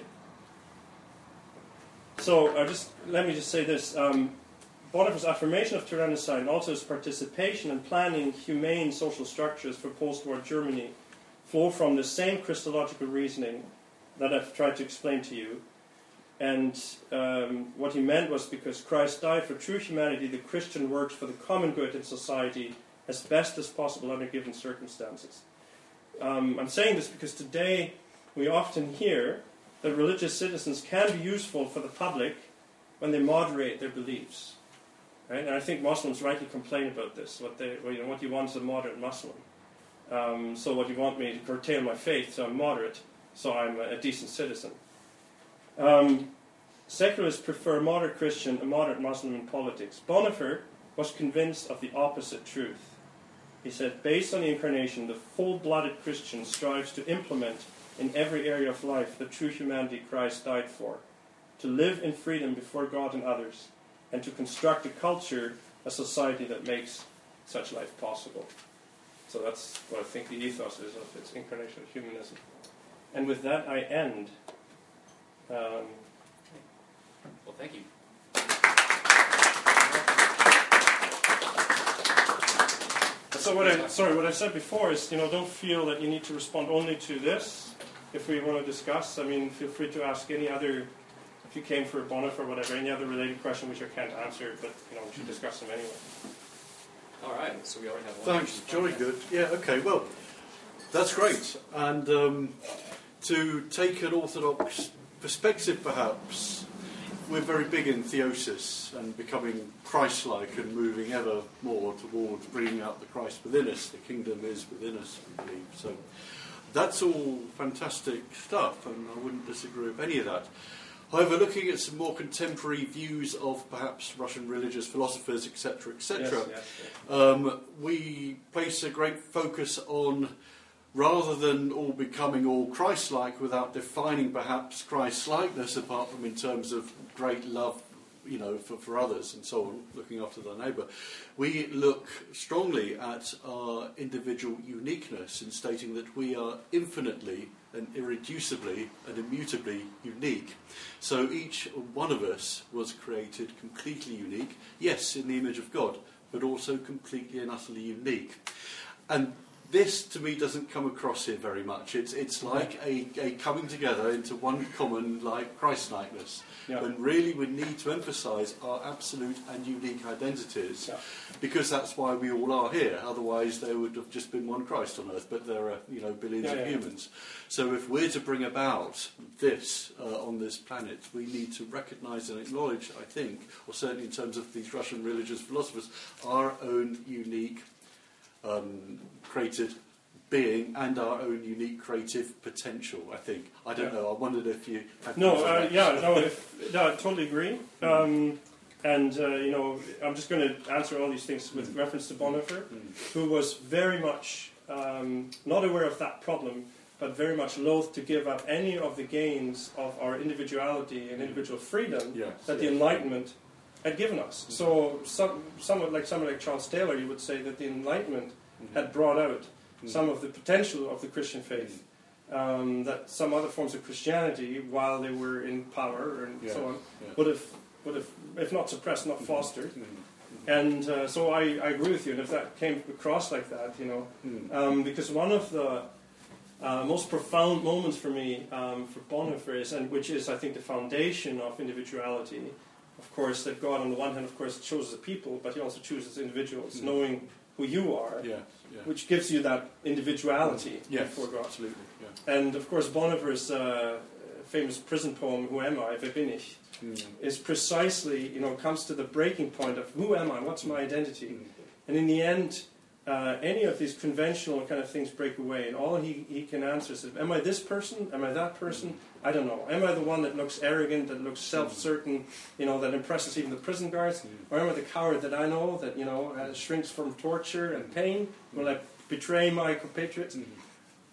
So uh, just let me just say this. Um, Bonhoeffer's affirmation of tyrannicide and also his participation in planning humane social structures for post-war Germany flow from the same Christological reasoning that I've tried to explain to you. And um, what he meant was, because Christ died for true humanity, the Christian works for the common good in society as best as possible under given circumstances. Um, I'm saying this because today we often hear that religious citizens can be useful for the public when they moderate their beliefs. Right? And I think Muslims rightly complain about this. What they, well, you know, what you want is a moderate Muslim. Um, so what you want me to curtail my faith, so I'm moderate, so I'm a, a decent citizen. Um, secularists prefer a moderate Christian, a moderate Muslim in politics. Bonhoeffer was convinced of the opposite truth. He said, based on the Incarnation, the full-blooded Christian strives to implement in every area of life the true humanity Christ died for, to live in freedom before God and others, and to construct a culture, a society that makes such life possible. So that's what I think the ethos is of its incarnation of humanism. And with that, I end. Um, well, thank you. So what I sorry, what I said before is, you know, don't feel that you need to respond only to this. If we want to discuss, I mean, feel free to ask any other. If you came for Bonhoeffer or whatever, any other related question which I can't answer, but you know, we should discuss them anyway. All right, so we already have one. Thanks, jolly good. Yeah, okay, well, that's great. And um, to take an orthodox perspective, perhaps, we're very big in theosis and becoming Christ-like and moving ever more towards bringing out the Christ within us. The kingdom is within us, we believe. So that's all fantastic stuff, and I wouldn't disagree with any of that. However, looking at some more contemporary views of perhaps Russian religious philosophers, et cetera, et cetera, yes, yes, yes. Um, we place a great focus on, rather than all becoming all Christ-like without defining perhaps Christ-likeness, apart from in terms of great love, you know, for, for others and so on, looking after their neighbour, we look strongly at our individual uniqueness in stating that we are infinitely and irreducibly and immutably unique. So each one of us was created completely unique, yes, in the image of God, but also completely and utterly unique. And this, to me, doesn't come across here very much. It's it's like a, a coming together into one common, like, Christ-likeness. Yeah. When really we need to emphasise our absolute and unique identities, yeah. because that's why we all are here. Otherwise, there would have just been one Christ on earth, but there are, you know, billions yeah, of yeah. humans. So if we're to bring about this uh, on this planet, we need to recognise and acknowledge, I think, or certainly in terms of these Russian religious philosophers, our own unique Um, created being and our own unique creative potential, I think. I don't yeah. know, I wondered if you had No, uh, yeah, no, if, no, I totally agree. Um, and, uh, you know, I'm just going to answer all these things with mm. reference to Bonhoeffer, mm. who was very much um, not aware of that problem, but very much loath to give up any of the gains of our individuality and individual freedom yes, that yes. the Enlightenment had given us. Mm-hmm. So, some, somewhat like someone like Charles Taylor, you would say that the Enlightenment mm-hmm. had brought out mm-hmm. some of the potential of the Christian faith, mm-hmm. um, that some other forms of Christianity, while they were in power and yeah. so on, yeah. would have, would have, if not suppressed, not mm-hmm. fostered. Mm-hmm. And uh, so I, I agree with you. And if that came across like that, you know, mm-hmm. um, because one of the uh, most profound moments for me um, for Bonhoeffer is, and which is, I think, the foundation of individuality. Of course, that God, on the one hand, of course, chooses the people, but He also chooses individuals, mm. knowing who you are, yeah, yeah. which gives you that individuality yes, before God. Absolutely, yeah. And, of course, Bonhoeffer's uh, famous prison poem, Who Am I, Wer bin ich, mm. is precisely, you know, comes to the breaking point of who am I, what's my identity? Mm. And in the end, uh, any of these conventional kind of things break away, and all he, he can answer is, am I this person? Am I that person? Mm. I don't know. Am I the one that looks arrogant, that looks self-certain, you know, that impresses even the prison guards? Mm. Or am I the coward that I know, that, you know, uh, shrinks from torture and pain? Will I betray my compatriots? Mm.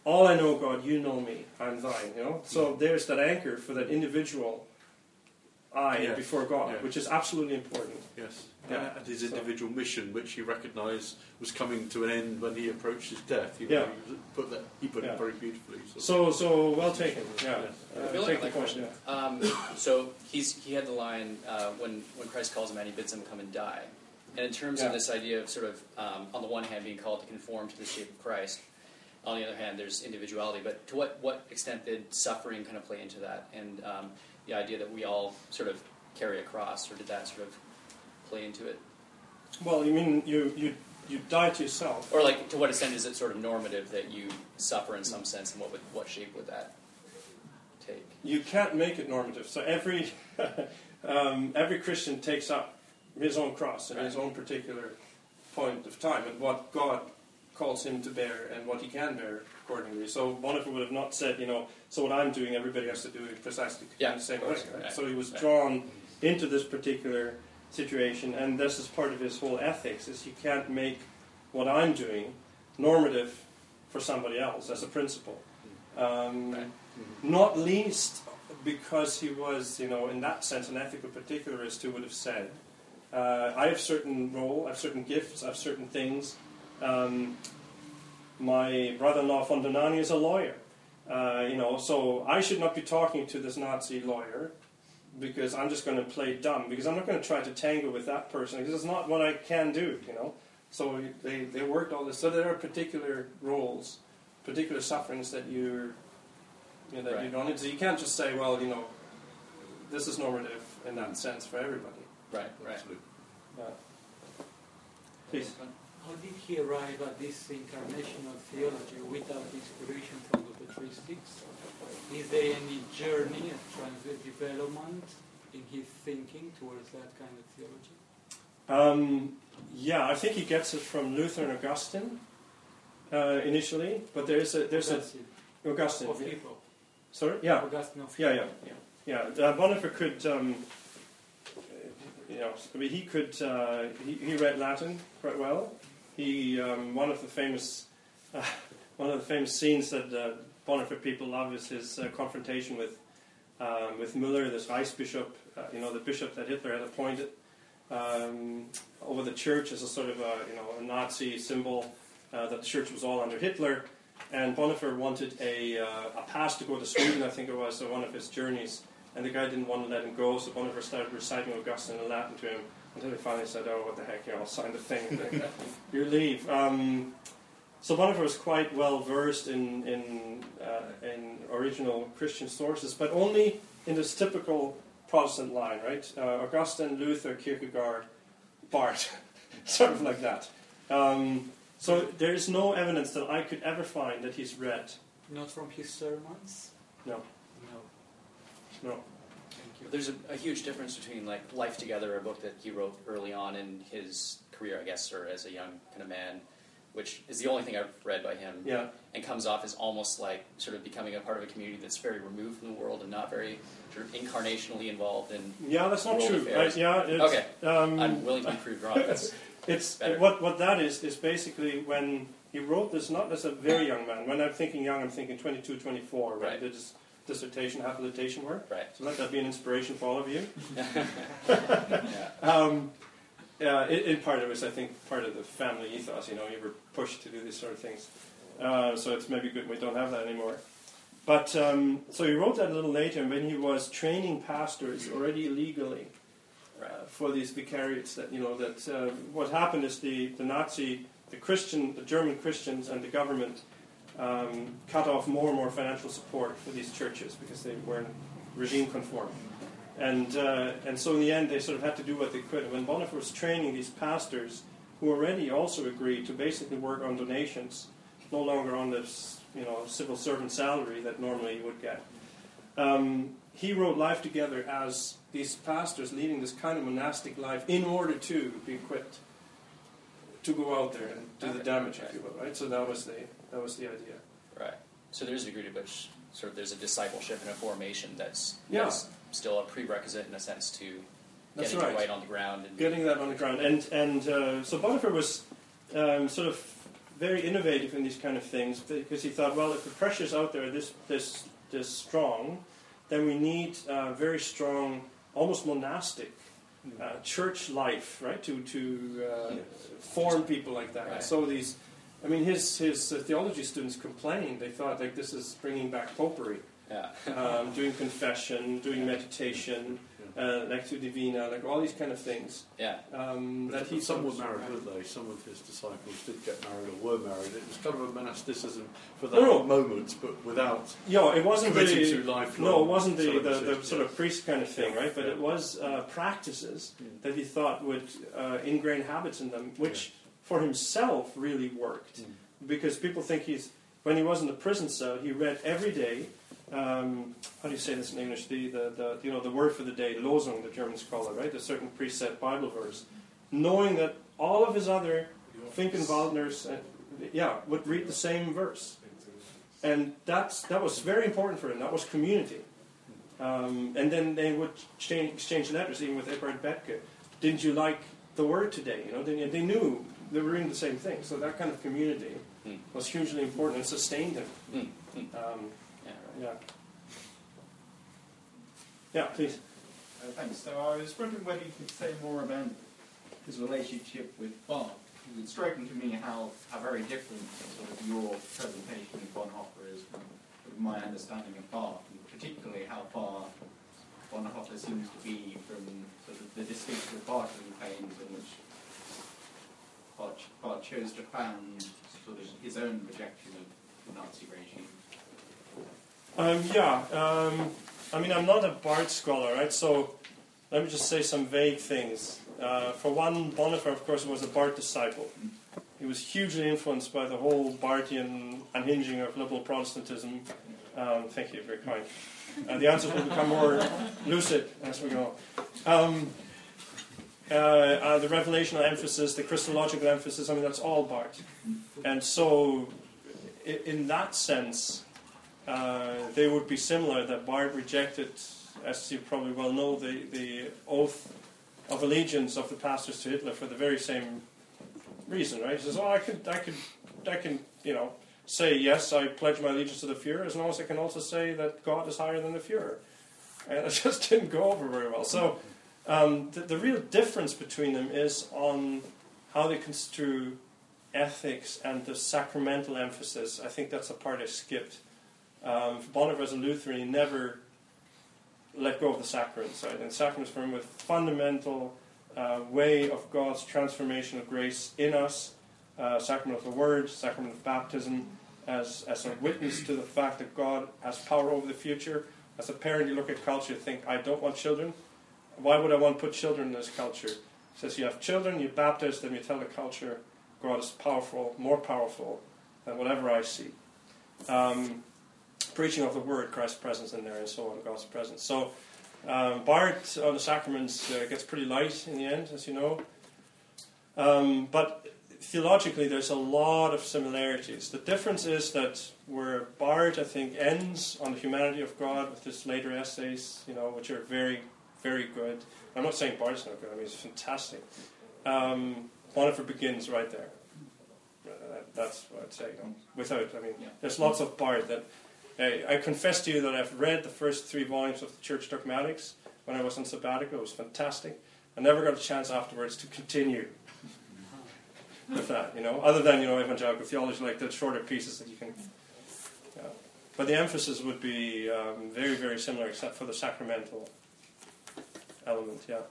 all I know, God, you know me, I'm thine. You know, so there's that anchor for that individual I Yeah. before God, Yeah. which is absolutely important. Yes. Yeah. Uh, and his So- individual mission, which he recognised was coming to an end when he approached his death. You Yeah. know, he put that. He put Yeah. it very beautifully. So, So, so well taken. Yeah. Yeah. Uh, Building take on the that point, question, yeah. um, so he's he had the line uh, when when Christ calls him and he bids him come and die. And in terms Yeah. of this idea of sort of um, on the one hand being called to conform to the shape of Christ, on the other hand there's individuality. But to what what extent did suffering kind of play into that, and um, the idea that we all sort of carry a cross, or did that sort of play into it? Well, you mean you you you die to yourself? Or like, to what extent is it sort of normative that you suffer in some sense, and what would, what shape would that take? You can't make it normative. So every um, every Christian takes up his own cross in his Right. own particular point of time, and what God calls him to bear, and what he can bear accordingly. So Bonhoeffer would have not said, you know, so what I'm doing, everybody has to do it precisely Yeah, in the same of way. course, Right? right, So he was right. drawn into this particular situation, and this is part of his whole ethics: is you can't make what I'm doing normative for somebody else as a principle. Um, Right. Not least because he was, you know, in that sense, an ethical particularist who would have said, uh, I have certain role, I have certain gifts, I have certain things. Um, my brother-in-law Fondonani is a lawyer, uh, you know, so I should not be talking to this Nazi lawyer because I'm just going to play dumb, because I'm not going to try to tangle with that person, because it's not what I can do, you know. So they, they worked all this. So there are particular roles, particular sufferings that you're, you know, that Right. you don't. So you can't just say, well, you know, this is normative in that sense for everybody. Right, right. absolutely. Yeah. Please. How did he arrive at this incarnational theology without inspiration from the patristics? Is there any journey of transit development in his thinking towards that kind of theology? Um, yeah, I think he gets it from Luther and Augustine uh, initially, but there's a there's Augustine, a Augustine. of Yeah. Hippo. Sorry, yeah, Augustine of yeah, Hippo. yeah, yeah. yeah. Uh, Bonhoeffer could, um, you know, I mean, he could. Uh, he, he read Latin quite well. He um, one of the famous uh, one of the famous scenes that uh, Bonhoeffer people love is his uh, confrontation with um, with Müller, this Reichsbishop, uh, you know, the bishop that Hitler had appointed um, over the church as a sort of a, you know, a Nazi symbol uh, that the church was all under Hitler. And Bonhoeffer wanted a, uh, a pass to go to Sweden, I think it was, on one of his journeys. And the guy didn't want to let him go, so Bonhoeffer started reciting Augustine in Latin to him until he finally said, oh, what the heck, you know, I'll sign the thing. And then you leave. Um, so Bonhoeffer was quite well versed in, in, uh, in original Christian sources, but only in this typical Protestant line, right? Uh, Augustine, Luther, Kierkegaard, Barth, sort of like that. Um, so there's no evidence that I could ever find that he's read. Not from his sermons? No, No. no. Thank you. There's a, a huge difference between like Life Together, a book that he wrote early on in his career, I guess, or as a young kind of man, which is the only thing I've read by him, Yeah, and comes off as almost like sort of becoming a part of a community that's very removed from the world and not very sort of incarnationally involved in. yeah, that's not World true. affairs. Right? Yeah, it's, Okay. Um, I'm willing to be proved wrong. That's It's better. what what that is is basically when he wrote this, not as a very young man. When I'm thinking young, I'm thinking twenty-two, twenty-four. Right? Right. Did his dissertation, habilitation work. right. So let that be an inspiration for all of you. Yeah. Um, uh, in, in part, it was, I think, part of the family ethos. You know, you were pushed to do these sort of things. Uh, so it's maybe good we don't have that anymore. But um, so he wrote that a little later, and when he was training pastors already illegally uh, for these vicariates. That you know that uh, what happened is the the Nazi, the Christian, the German Christians, and the government um, cut off more and more financial support for these churches because they weren't regime conform. And uh, and so in the end, they sort of had to do what they could. And when Bonhoeffer was training these pastors, who already also agreed to basically work on donations, no longer on this you know civil servant salary that normally you would get, um, he wrote Life Together as these pastors leading this kind of monastic life in order to be equipped to go out there and do the Okay. damage, if Right. you will. Right. So that was the that was the idea. Right. So there's a degree to which sort of there's a discipleship and a formation that's, Yeah. that's still a prerequisite in a sense to That's getting right. it right on the ground. And Getting that on the ground. And and uh, so Bonhoeffer was um, sort of very innovative in these kind of things because he thought, well, if the pressure's out there this this this strong, then we need uh, very strong, almost monastic uh, church life, right, to to uh, form people like that. Right. So these, I mean, his his uh, theology students complained. They thought like this is bringing back popery. Yeah. um, doing confession, doing meditation, uh, lectio divina, like all these kind of things. Yeah. Um, that he Some were thought- married, weren't they? Some of his disciples did get married or were married. It was kind of a monasticism for that No, no. moment, but without Yeah, it wasn't committing the to lifelong. no, it wasn't the, the, the celibacy. sort of priest kind of thing, right? But Yeah. it was uh, practices Yeah. that he thought would uh, ingrain habits in them, which for himself really worked, Mm. because people think he's when he was in the prison cell, he read every day. Um, how do you say this in English? The, the, the you know the word for the day, Losung, the Germans call it, right? A certain preset Bible verse, knowing that all of his other Finkenwaldners, uh, yeah, would read the same verse, and that's that was very important for him. That was community, um, and then they would exchange, exchange letters, even with Eberhard Bethke. Didn't you like the word today? You know, they, they knew they were reading the same thing. So that kind of community Mm. was hugely important and sustained him. Mm. Mm. Um, Yeah, right. yeah. Yeah, please. Uh, thanks. So I was wondering whether you could say more about his relationship with Bach. It's striking to me how, how very different sort of your presentation of Bonhoeffer is from my understanding of Bach, and particularly how far Bonhoeffer seems to be from sort of the distinctive Bartholin claims in which Bach, Bach chose to found sort of his own rejection of the Nazi regime. Um, yeah, um, I mean, I'm not a Barth scholar, right? So let me just say some vague things. Uh, for one, Bonhoeffer, of course, was a Barth disciple. He was hugely influenced by the whole Barthian unhinging of liberal Protestantism. Um, thank you, very kind. Uh, the answers will become more lucid as we go. Um, uh, uh, the revelational emphasis, the Christological emphasis, I mean, that's all Barth. And so, in, in that sense, uh, they would be similar, that Barth rejected, as you probably well know, the, the oath of allegiance of the pastors to Hitler for the very same reason, right? He says, "Oh, I could, I could, I can, you know, say yes, I pledge my allegiance to the Führer, as long as I can also say that God is higher than the Führer." And it just didn't go over very well. So, um, the, the real difference between them is on how they construe ethics and the sacramental emphasis. I think that's a part I skipped. Um, Bonhoeffer as a Lutheran, he never let go of the sacraments, right? And sacraments for him were fundamental uh, way of God's transformation of grace in us, uh, sacrament of the Word, sacrament of baptism, as, as a witness to the fact that God has power over the future. As a parent, you look at culture, you think, I don't want children. Why would I want to put children in this culture? It says you have children, you baptize them, you tell the culture God is powerful, more powerful than whatever I see. Um, preaching of the Word, Christ's presence in there, and so on, God's presence. So, um, Barth on the sacraments uh, gets pretty light in the end, as you know. Um, but theologically, there's a lot of similarities. The difference is that where Barth, I think, ends on the humanity of God with his later essays, you know, which are very, very good. I'm not saying Barth's not good. I mean, it's fantastic. Um, Bonhoeffer begins right there. Uh, that, that's what I'd say. You know, without, I mean, Yeah. there's lots of Barth that. I, I confess to you that I've read the first three volumes of the Church Dogmatics when I was on sabbatical. It was fantastic. I never got a chance afterwards to continue with that, you know, other than, you know, evangelical theology, like the shorter pieces that you can. Yeah. But the emphasis would be um, very, very similar, except for the sacramental element. Yeah.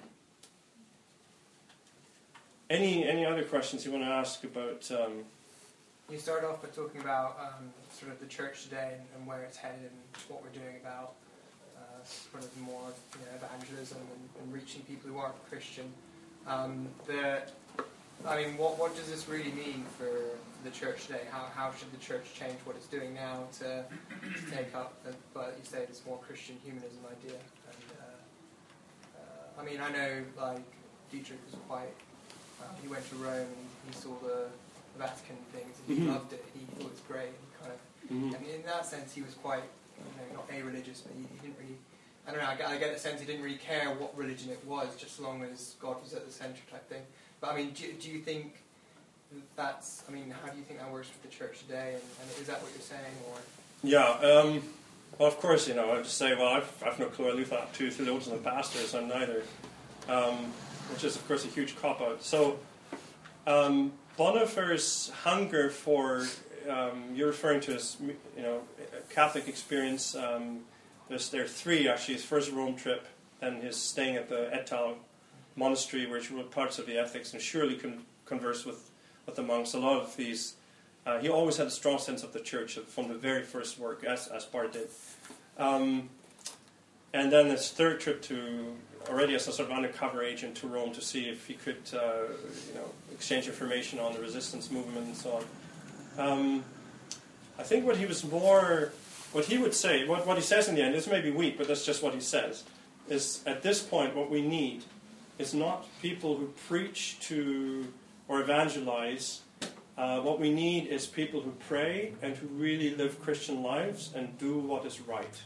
Any any other questions you want to ask about? Um, You start off by talking about um, sort of the church today and, and where it's headed and what we're doing about uh, sort of more, you know, evangelism and, and reaching people who aren't Christian. Um, the, I mean, what what does this really mean for the church today? How how should the church change what it's doing now to, to take up, the, but you say this more Christian humanism idea? And uh, uh, I mean, I know like Dietrich was quite. Uh, he went to Rome and he saw the Vatican things, and he Mhm. loved it. He thought it was great. He kind of, mhm. I mean, in that sense, he was quite, you know, not a-religious, but he, he didn't really. I don't know. I get, I get the sense he didn't really care what religion it was, just as long as God was at the centre, type thing. But I mean, do, do you think that's, I mean, how do you think that works with the church today? And, and is that what you're saying, or? Yeah. Um, well, of course, you know, I just say, well, I've, I've no clue. I live that two theologians and pastors. I'm neither, um, which is, of course, a huge cop out. So, um, Bonhoeffer's hunger for, um, you're referring to as, you know, Catholic experience. Um, there's there are three actually. His first Rome trip, then his staying at the Ettal monastery, where he wrote parts of the ethics, and surely con- conversed with, with the monks. A lot of these, uh, he always had a strong sense of the church from the very first work, as as Bart did. Um, and then his third trip to, already as a sort of undercover agent to Rome, to see if he could, uh, you know, exchange information on the resistance movement and so on. Um, I think what he was more, what he would say, what, what he says in the end, this may be weak, but that's just what he says, is at this point what we need is not people who preach to or evangelize. Uh, what we need is people who pray and who really live Christian lives and do what is right.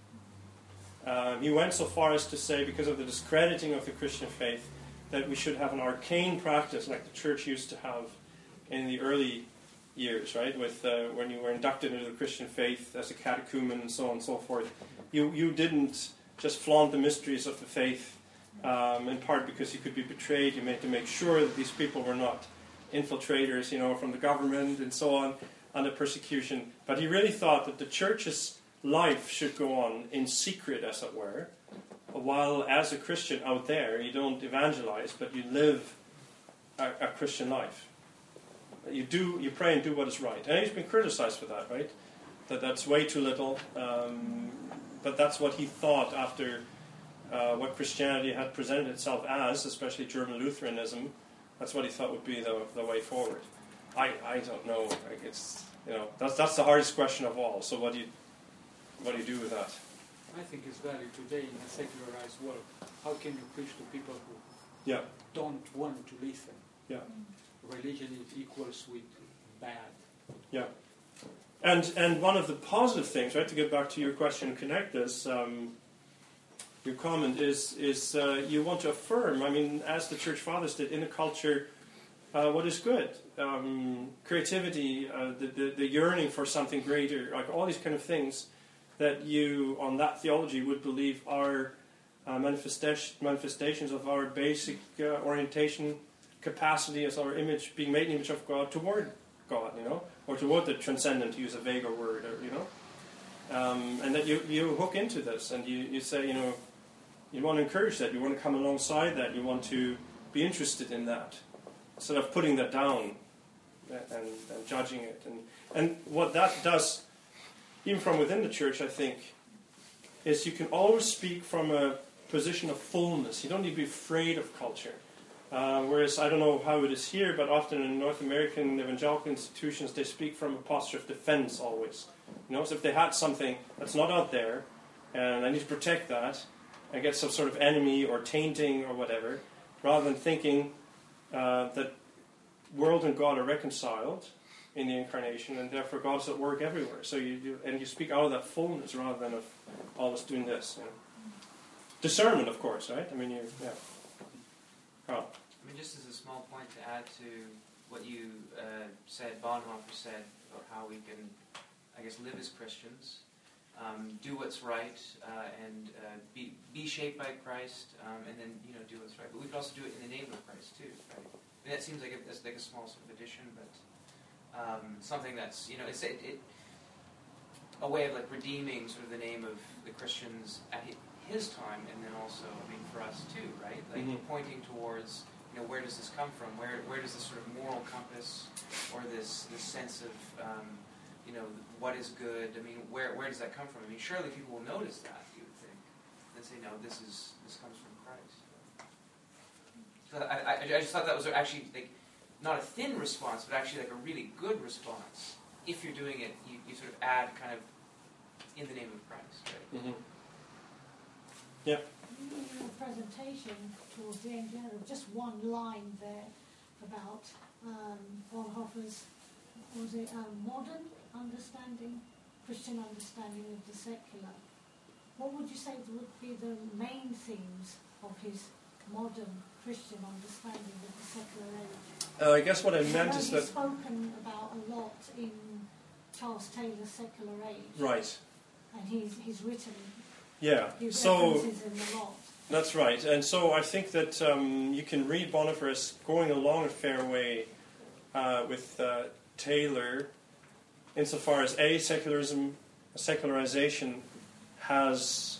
Uh, he went so far as to say, because of the discrediting of the Christian faith, that we should have an arcane practice like the church used to have in the early years, right? With uh, when you were inducted into the Christian faith as a catechumen and so on and so forth. You you didn't just flaunt the mysteries of the faith, um, in part because you could be betrayed. You made to make sure that these people were not infiltrators, you know, from the government and so on, under persecution. But he really thought that the church's life should go on in secret, as it were, while as a Christian out there, you don't evangelize, but you live a, a Christian life. You do, you pray and do what is right. And he's been criticized for that, right? That that's way too little. Um, but that's what he thought after uh, what Christianity had presented itself as, especially German Lutheranism. That's what he thought would be the, the way forward. I, I don't know. Like it's, you know, that's that's the hardest question of all. So what do you what do you do with that? I think it's valid today in a secularized world. How can you preach to people who Yeah. don't want to listen? Yeah. Religion is equals with bad. Yeah. And and one of the positive things, right, to get back to your question and connect this, um, your comment is is uh, you want to affirm, I mean, as the Church Fathers did, in a culture, uh, what is good. Um, creativity, uh, the, the, the yearning for something greater, like all these kind of things that you, on that theology, would believe are uh, manifestation, manifestations of our basic uh, orientation capacity as our image, being made in the image of God toward God, you know, or toward the transcendent, to use a vaguer word, or, you know. Um, and that you, you hook into this and you, you say, you know, you want to encourage that, you want to come alongside that, you want to be interested in that, instead of putting that down and, and judging it. And, and what that does, even from within the church, I think, is you can always speak from a position of fullness. You don't need to be afraid of culture. Uh, whereas, I don't know how it is here, but often in North American evangelical institutions, they speak from a posture of defense always. You know, so if they had something that's not out there, and I need to protect that, and get some sort of enemy or tainting or whatever, rather than thinking uh, that world and God are reconciled in the incarnation, and therefore God is at work everywhere. So you, you and you speak out of that fullness rather than of always doing this. You know. Discernment, of course, right? I mean, you, yeah. Carl. I mean, just as a small point to add to what you uh, said, Bonhoeffer said about how we can, I guess, live as Christians, um, do what's right, uh, and uh, be be shaped by Christ, um, and then you know do what's right. But we can also do it in the name of Christ too, right? And that seems like a, that's like a small sort of addition, but um, something that's you know it's it, it, a way of like redeeming sort of the name of the Christians at his time, and then also I mean for us too, right? Like Mm-hmm. pointing towards you know where does this come from? Where where does this sort of moral compass or this this sense of um, you know what is good? I mean, where where does that come from? I mean, surely people will notice that, you would think, and say, no, this is this comes from Christ. So I, I, I just thought that was actually like not a thin response, but actually like a really good response. If you're doing it, you, you sort of add kind of in the name of Christ, right? Mm-hmm. Yeah. In your presentation towards the end, you had just one line there about um, Bonhoeffer's, was it um, modern understanding, Christian understanding of the secular. What would you say would be the main themes of his modern Christian understanding of the secular age? Uh, I guess what I I meant know is you've that... spoken about a lot in Charles Taylor's Secular Age, Right. and he's, he's written, Yeah. he So... references him a lot. That's right, and so I think that um, you can read Bonhoeffer as going along a fair way uh, with uh, Taylor, insofar as a secularism, secularization has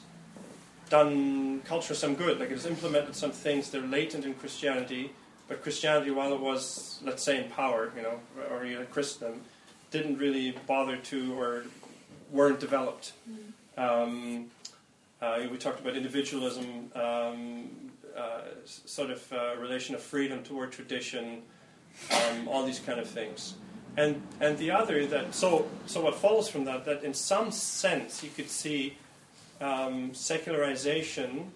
done culture some good. Like, it has implemented some things that are latent in Christianity, but Christianity, while it was, let's say, in power, you know, or you had Christendom, didn't really bother to or weren't developed. Mm. Um, Uh, we talked about individualism, um, uh, sort of uh, relation of freedom toward tradition, um, all these kind of things. And and the other that so so what follows from that that in some sense you could see um, secularization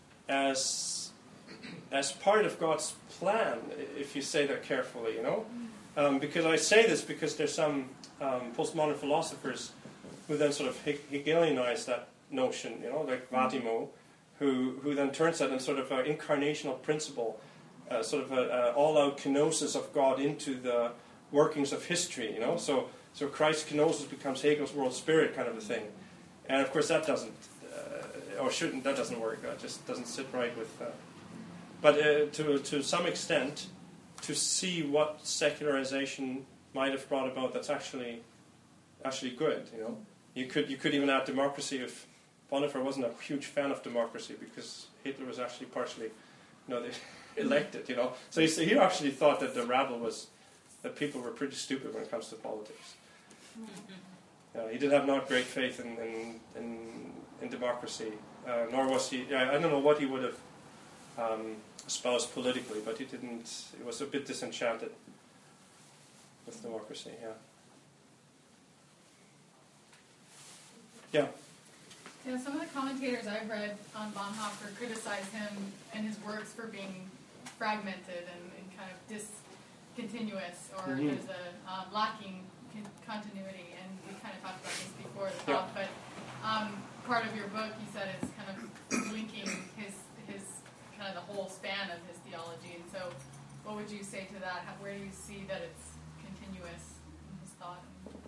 as as part of God's plan, if you say that carefully, you know. Um, because I say this because there's some um, postmodern philosophers who then sort of Hegelianize that notion, you know, like Vatimo, who who then turns that in sort of an incarnational principle, uh, sort of an all-out kenosis of God into the workings of history, you know. So so Christ's kenosis becomes Hegel's world spirit, kind of a thing, and of course that doesn't uh, or shouldn't that doesn't work. That just doesn't sit right with. Uh, but uh, to to some extent, to see what secularization might have brought about, that's actually actually good, you know. You could you could even add democracy if Bonhoeffer wasn't a huge fan of democracy, because Hitler was actually partially, you know, they elected, you know. So he, he actually thought that the rabble was, that people were pretty stupid when it comes to politics. Uh, he did have not great faith in in, in, in democracy, uh, nor was he, I, I don't know what he would have um, espoused politically, but he didn't, he was a bit disenchanted with democracy, yeah. Yeah. Yeah, some of the commentators I've read on Bonhoeffer criticize him and his works for being fragmented and, and kind of discontinuous, or mm-hmm. there's a um, lacking con- continuity, and we kind of talked about this before the yeah. talk, but um, part of your book, you said, is kind of linking his his kind of the whole span of his theology, and so what would you say to that? How, where do you see that it's continuous in his thought?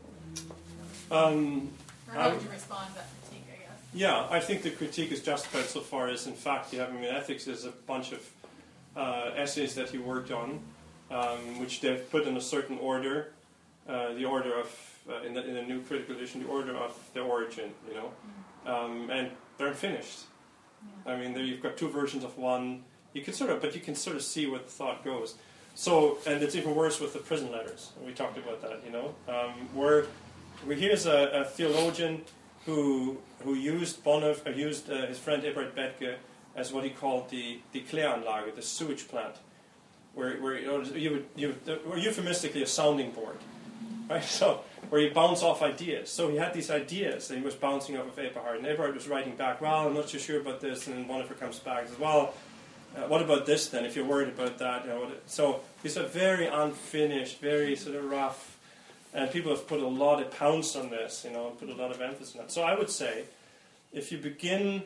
Um, or how would you respond to that critique, I guess? Yeah, I think the critique is justified so far as, in fact, you have, I mean, Ethics is a bunch of uh, essays that he worked on, um, which they've put in a certain order, uh, the order of, uh, in, the, in the new critical edition, the order of the origin, you know, um, and they're finished. Yeah. I mean, there you've got two versions of one. You can sort of, but you can sort of see where the thought goes. So, and it's even worse with the prison letters. We talked about that, you know, um, where, where here's a, a theologian who who used Bonhoeffer, uh, used uh, his friend Eberhard Bethge as what he called the the Kläranlage, the sewage plant, where where you, know, you would you would, or euphemistically a sounding board, right? So where you bounce off ideas. So he had these ideas that he was bouncing off of Eberhard, and Eberhard was writing back, well, I'm not so sure about this, and then Bonhoeffer comes back and says, well, uh, what about this then? If you're worried about that, you know, what, so these are very unfinished, very sort of rough. And people have put a lot of pounds on this, you know, and put a lot of emphasis on that. So I would say, if you begin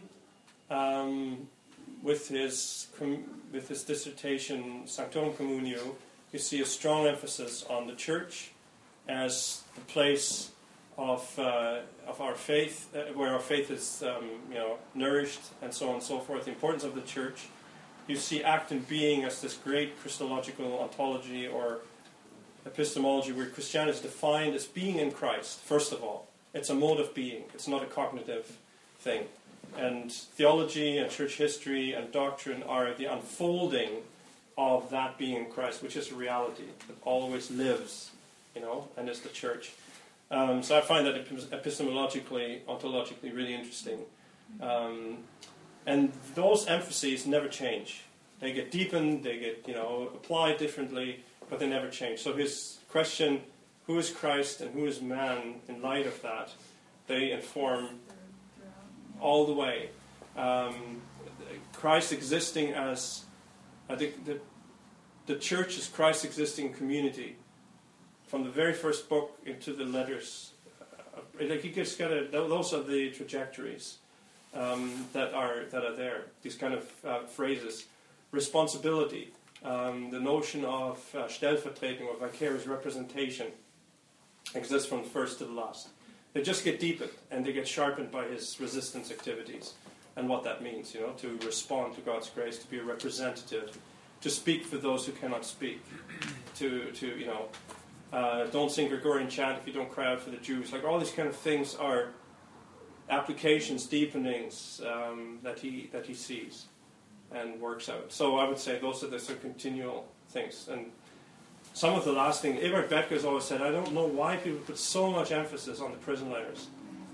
um, with his com- with his dissertation, Sanctorum Communio, you see a strong emphasis on the church as the place of uh, of our faith, uh, where our faith is, um, you know, nourished, and so on and so forth. The importance of the church. You see act and being as this great Christological ontology or epistemology, where Christianity is defined as being in Christ, first of all. It's a mode of being. It's not a cognitive thing. And theology and church history and doctrine are the unfolding of that being in Christ, which is a reality that always lives, you know, and is the church. Um, so I find that epistemologically, ontologically really interesting. Um, and those emphases never change. They get deepened, they get, you know, applied differently, but they never change. So his question, who is Christ and who is man, in light of that, they inform all the way. Um, Christ existing as, uh, the, the, the church is Christ existing community. From the very first book into the letters, uh, like you just gotta, those are the trajectories um, that are that are there. These kind of uh, phrases. Responsibility. um, the notion of uh, Stellvertretung or vicarious representation exists from the first to the last. They just get deepened and they get sharpened by his resistance activities and what that means, you know, to respond to God's grace, to be a representative, to speak for those who cannot speak, to, to you know, uh, don't sing Gregorian chant if you don't cry out for the Jews. Like all these kind of things are applications, deepenings um, that he that he sees and works out. So I would say those are the sort of continual things. And some of the last thing, Ebert Bettger has always said, I don't know why people put so much emphasis on the prison letters.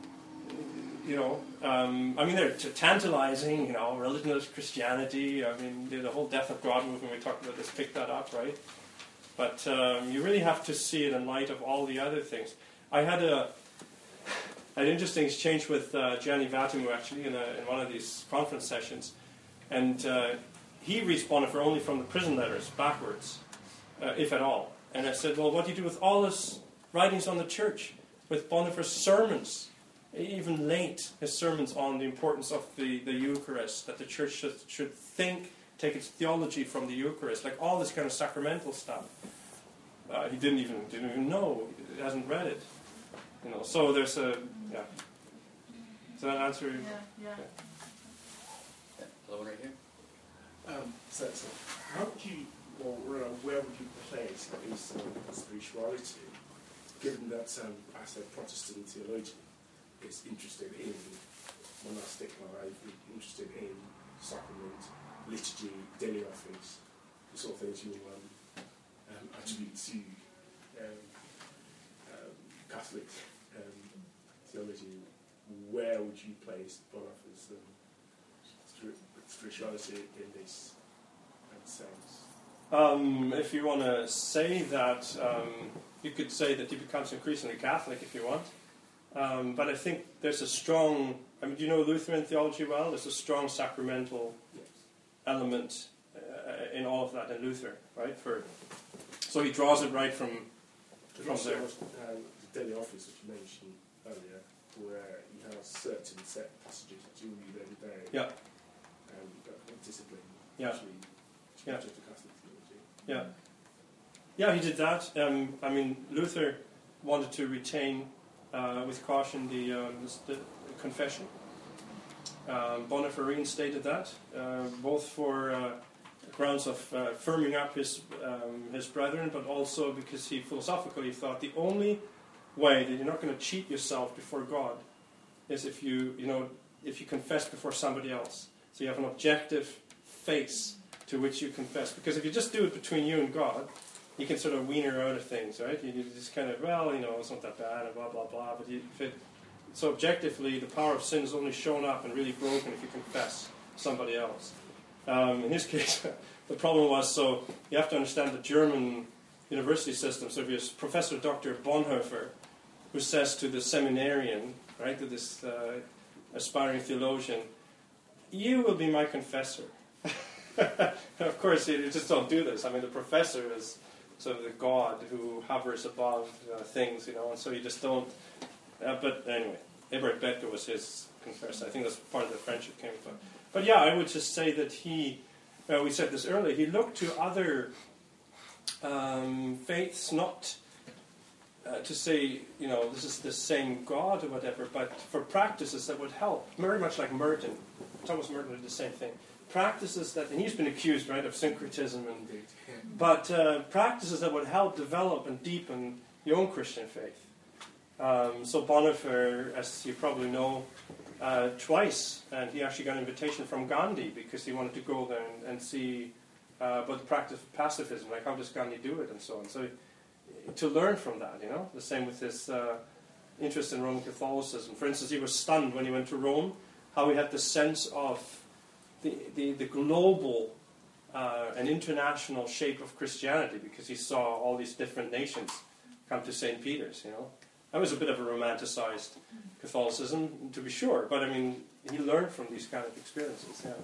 You know, um, I mean, they're t- tantalizing, you know, religionist Christianity. I mean, the whole Death of God movement we talked about this picked that up, right? But um, you really have to see it in light of all the other things. I had a an interesting exchange with uh, Gianni Vatamu, actually, in, a, in one of these conference sessions. And uh, he reads Bonhoeffer only from the prison letters, backwards, uh, if at all. And I said, well, what do you do with all his writings on the church? With Bonhoeffer's sermons? Even late, his sermons on the importance of the, the Eucharist, that the church should, should think, take its theology from the Eucharist, like all this kind of sacramental stuff. Uh, he didn't even didn't even know, he hasn't read it. You know, so there's a, yeah. Does that answer? Yeah, yeah. Yeah. Hello, right here. Um, so, so how would you, or uh, where would you place his um, spirituality, given that, um, as a Protestant theologian, is interested in monastic life, interested in sacrament, liturgy, daily office, the sort of things you um, um, attribute to um, um, Catholic um, theology. Where would you place Bonhoeffer's um, spirituality in this um, sense? Um, if you want to say that, um, you could say that he becomes increasingly Catholic if you want. Um, but I think there's a strong, I mean, do you know Lutheran theology well? There's a strong sacramental Yes. element uh, in all of that in Luther, right? For So he draws it right from, But from also, there. um, the daily office, which you mentioned earlier, where you have certain set passages that you read every day. Yeah. Um, that discipline. Yeah. Actually, Yeah. to Catholic theology. Yeah. Yeah, he did that. Um, I mean, Luther wanted to retain, uh, with caution, the, um, the, the confession. Um, Bonhoeffer reinstated that, uh, both for uh, grounds of uh, firming up his um, his brethren, but also because he philosophically thought the only way that you're not going to cheat yourself before God is if you you know if you confess before somebody else. So you have an objective face to which you confess. Because if you just do it between you and God, you can sort of wean her out of things, right? You just kind of, well, you know, it's not that bad, and blah, blah, blah. But you, if it, so objectively, the power of sin is only shown up and really broken if you confess somebody else. Um, in his case, the problem was, so you have to understand the German university system. So if you're Professor Doctor Bonhoeffer, who says to the seminarian, right, to this uh, aspiring theologian, you will be my confessor. Of course, you just don't do this. I mean, the professor is sort of the God who hovers above uh, things, you know, and so you just don't. Uh, but anyway, Ebert Bettger was his confessor. I think that's part of the friendship came from. But yeah, I would just say that he, uh, we said this earlier, he looked to other um, faiths, not uh, to say, you know, this is the same God or whatever, but for practices that would help. Very much like Merton. Thomas Merton did the same thing. Practices that, and he's been accused, right, of syncretism, and, but uh, practices that would help develop and deepen your own Christian faith. Um, so Bonhoeffer, as you probably know, uh, twice, and he actually got an invitation from Gandhi because he wanted to go there and, and see uh, about the practice of pacifism, like how does Gandhi do it, and so on. So to learn from that, you know, the same with his uh, interest in Roman Catholicism. For instance, he was stunned when he went to Rome, how he had the sense of The, the, the global uh, and international shape of Christianity, because he saw all these different nations come to Saint Peter's, you know. That was a bit of a romanticized Catholicism, to be sure, but I mean, he learned from these kind of experiences, yeah.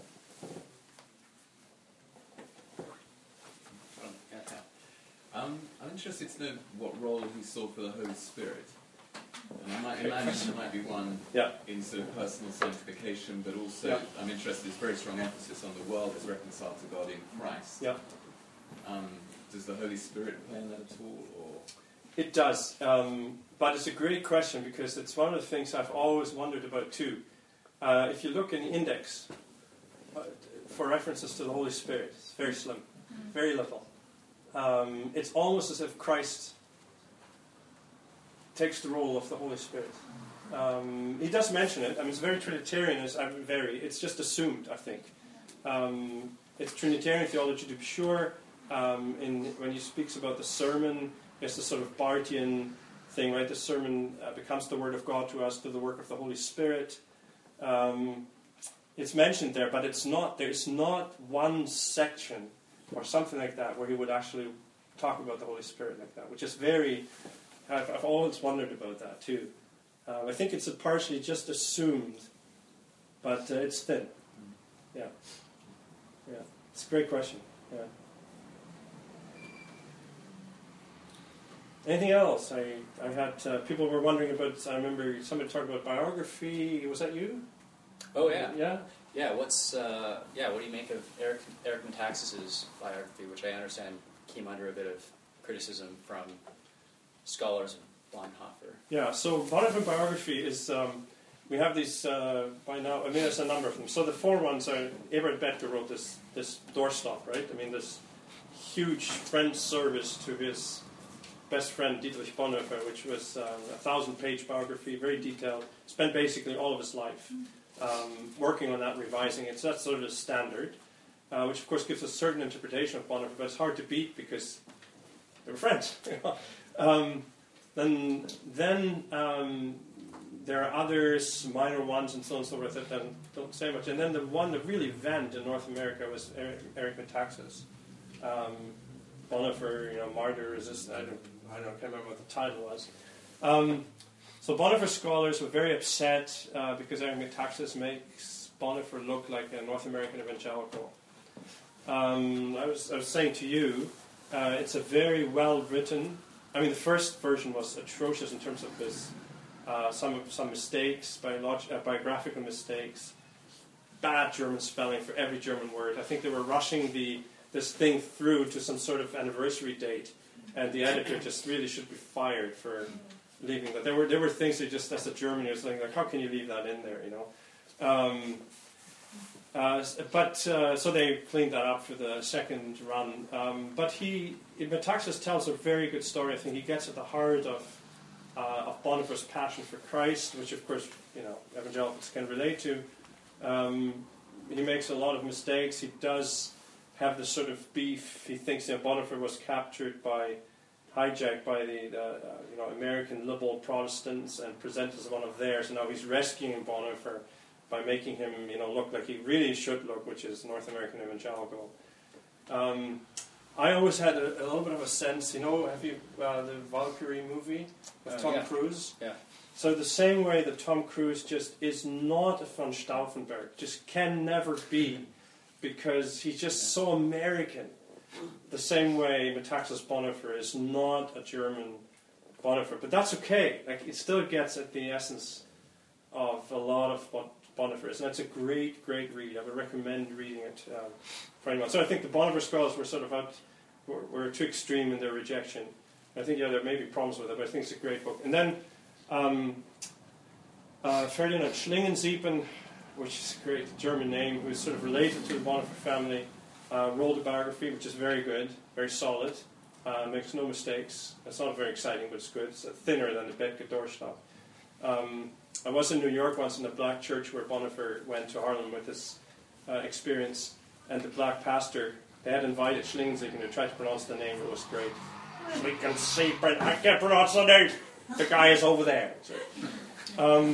Um, I'm interested to know what role he saw for the Holy Spirit. And I might imagine there might be one yeah. in sort of personal sanctification, but also yeah. I'm interested, there's very strong emphasis on the world as reconciled to God in Christ. Yeah. Um, does the Holy Spirit play in that at all? Or? It does, um, but it's a great question because it's one of the things I've always wondered about too. Uh, if you look in the index uh, for references to the Holy Spirit, it's very slim, very little. Um, it's almost as if Christ takes the role of the Holy Spirit. Um, he does mention it. I mean, it's very Trinitarian. It's uh, very. It's just assumed, I think. Um, it's Trinitarian theology to be sure. Um, in when he speaks about the sermon, it's the sort of Barthian thing, right? The sermon uh, becomes the word of God to us through the work of the Holy Spirit. Um, it's mentioned there, but it's not. There's not one section or something like that where he would actually talk about the Holy Spirit like that, which is very. I've, I've always wondered about that too. Uh, I think it's partially just assumed, but uh, it's thin. Yeah, yeah. It's a great question. Yeah. Anything else? I I had uh, people were wondering about. I remember somebody talked about biography. Was that you? Oh yeah, yeah, yeah. What's uh, yeah? What do you make of Eric Eric Metaxas's biography, which I understand came under a bit of criticism from scholars of Bonhoeffer? Yeah. So Bonhoeffer biography is. Um, we have these uh, by now. I mean, there's a number of them. So the four ones are. Eberhard Bethger wrote this this doorstop, right? I mean, this huge French service to his best friend Dietrich Bonhoeffer, which was um, a thousand-page biography, very detailed. Spent basically all of his life um, working on that, revising it. So that's sort of the standard, uh, which of course gives a certain interpretation of Bonhoeffer, but it's hard to beat because they were friends. um, then, then um, there are others, minor ones, and so on and so forth that then don't say much. And then the one that really went in North America was Eric, Eric Metaxas. Um, Bonhoeffer, you know, martyr, resist. I don't. I don't know, I can't remember what the title was. Um, so Bonhoeffer scholars were very upset uh, because Eric Metaxas makes Bonhoeffer look like a North American evangelical. Um, I was I was saying to you, uh, it's a very well written. I mean, the first version was atrocious in terms of this, uh, some some mistakes, biolog- uh, biographical mistakes, bad German spelling for every German word. I think they were rushing the this thing through to some sort of anniversary date. And the editor just really should be fired for leaving that. There were there were things that just, as a German, he was like, how can you leave that in there, you know? Um, uh, but, uh, so they cleaned that up for the second run. Um, but he, Metaxas tells a very good story. I think he gets at the heart of, uh, of Bonhoeffer's passion for Christ, which of course, you know, evangelicals can relate to. Um, he makes a lot of mistakes. He does have this sort of beef. He thinks that Bonhoeffer was captured by, hijacked by the, the uh, you know, American liberal Protestants and presented as one of theirs. And now he's rescuing Bonhoeffer by making him, you know, look like he really should look, which is North American evangelical. Um, I always had a, a little bit of a sense, you know, have you uh, the Valkyrie movie with uh, Tom yeah. Cruise? Yeah. So the same way that Tom Cruise just is not a von Stauffenberg, just can never be, because he's just so American. The same way Metaxas Bonhoeffer is not a German Bonhoeffer, but that's okay. Like, it still gets at the essence of a lot of what Bonhoeffer is, and it's a great, great read. I would recommend reading it um, for anyone. So I think the Bonhoeffer scholars were sort of out, were, were too extreme in their rejection. I think, yeah, there may be problems with it, but I think it's a great book. And then um, uh, Ferdinand Schlingensieben, which is a great German name, who's sort of related to the Bonhoeffer family, uh, wrote a biography, which is very good, very solid, uh, makes no mistakes. It's not very exciting, but it's good. It's thinner than the Bethger Doorstop. Um, I was in New York once in a black church where Bonhoeffer went to Harlem with this uh, experience, and the black pastor, they had invited Schlingensieben to try to pronounce the name. It was great. Schlingensieben, I can't pronounce the name. The guy is over there. So, um,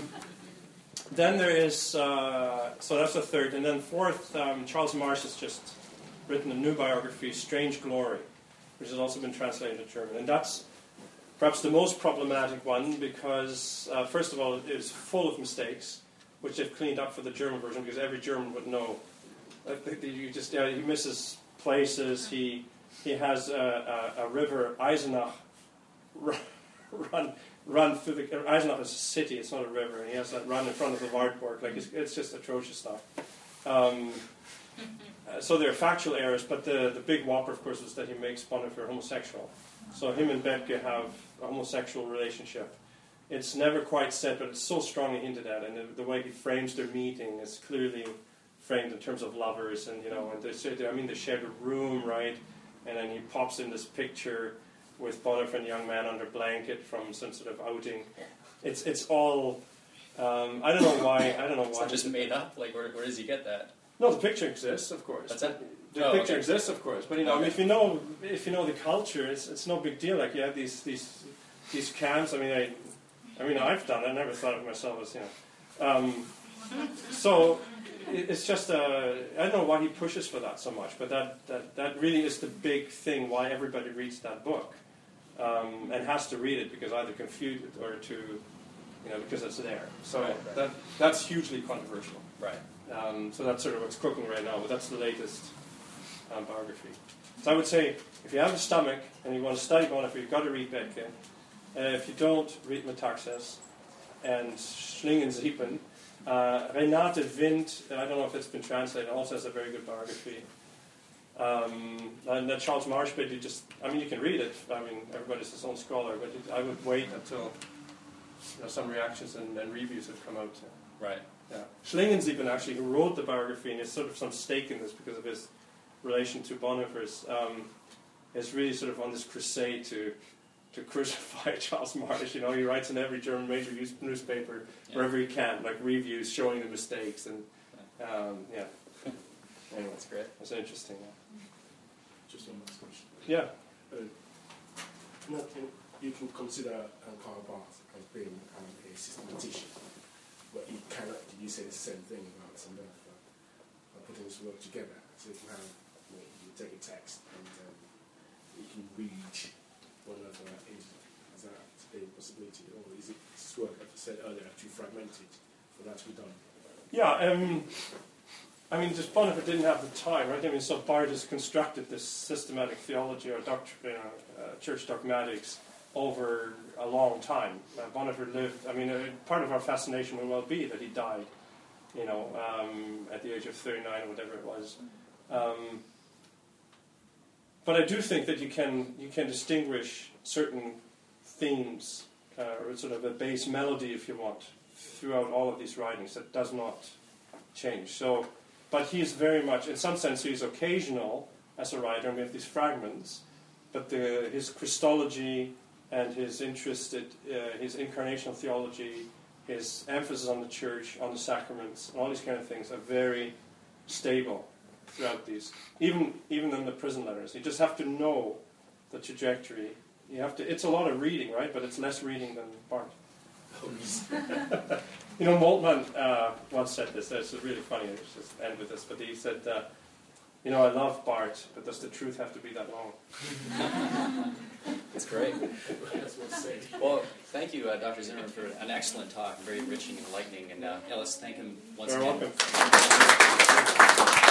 then there is, uh, so that's the third. And then fourth, um, Charles Marsh has just written a new biography, Strange Glory, which has also been translated into German. And that's perhaps the most problematic one because, uh, first of all, it is full of mistakes, which they've cleaned up for the German version because every German would know. Uh, you just, yeah, he misses places. He he has a, a, a river, Eisenach, run run through the... Eisenach is a city, it's not a river, and he has that run in front of the Wartburg. Like, it's, it's just atrocious stuff. Um, uh, so there are factual errors, but the, the big whopper, of course, is that he makes Bonhoeffer homosexual. So him and Bethke have a homosexual relationship. It's never quite said, but it's so strongly hinted at, and the, the way he frames their meeting is clearly framed in terms of lovers, and you know, and they say, I mean, they shared a room, right? And then he pops in this picture with Bonhoeffer and a young man under blanket from some sort of outing. It's it's all um, I don't know why I don't know Is why. that just made up? Like, where, where does he get that? No, the picture exists, of course. What's that? The Oh, picture okay. exists, of course, but you know, I mean, if you know if you know the culture, it's it's no big deal. Like you have these these these camps. I mean, I I mean, I've done it. I never thought of myself as you know. Um, so it, it's just uh, I don't know why he pushes for that so much, but that that that really is the big thing why everybody reads that book. Um, and has to read it because either confuse it or to, you know, because it's there. So Right, right. that that's hugely controversial. Right. Um, so that's sort of what's cooking right now. But that's the latest um, biography. So I would say, if you have a stomach and you want to study Bonhoeffer, you've got to read Bethke. Uh, if you don't, read Metaxas and Schlingensieben. Uh, Renate Wind, I don't know if it's been translated, also has a very good biography. Um, and then Charles Marshby, you just, I mean, you can read it. I mean, everybody's his own scholar, but it, I would wait until you know, some reactions and, and reviews have come out. Right. Yeah. Schlingensieben, actually, who wrote the biography, and has sort of some stake in this because of his relation to Bonhoeffer's, um, is really sort of on this crusade to to crucify Charles Marsh. You know, he writes in every German major newspaper Yeah. wherever he can, like reviews showing the mistakes, and um, yeah. Anyway, That's great. it's interesting. Yeah. Just one last question. Yeah. Uh, nothing, you can consider uh, Karl Barth as being kind of a systematician, but you cannot, you say the same thing about some of uh, putting this work together. So you can have, you, know, you take a text and um, you can read one of uh, is, is that a possibility, or is it this work, as I said earlier, too fragmented for that to be done? Yeah, um, I mean, just Bonhoeffer didn't have the time, right? I mean, so Barth has constructed this systematic theology or doctrine, you know, uh, church dogmatics over a long time. Uh, Bonhoeffer lived, I mean, uh, part of our fascination may well be that he died, you know, um, at the age of thirty-nine or whatever it was. Um, but I do think that you can you can distinguish certain themes, uh, or sort of a base melody, if you want, throughout all of these writings that does not change. So, but he's very much, in some sense, he's occasional as a writer, and we have these fragments, but the, his Christology and his interest, in, uh, his incarnational theology, his emphasis on the church, on the sacraments, and all these kind of things are very stable throughout these. Even even in the prison letters, you just have to know the trajectory. You have to. It's a lot of reading, right? But it's less reading than Barth. You know, Moltmann uh, once said this. It's really funny. I'll just end with this. But he said, uh, "You know, I love Barth, but does the truth have to be that long?" That's great. That's what's said. Well, thank you, uh, Doctor Zimmerman, for an excellent talk, very enriching and enlightening. And uh, yeah, let's thank him once You're again. welcome.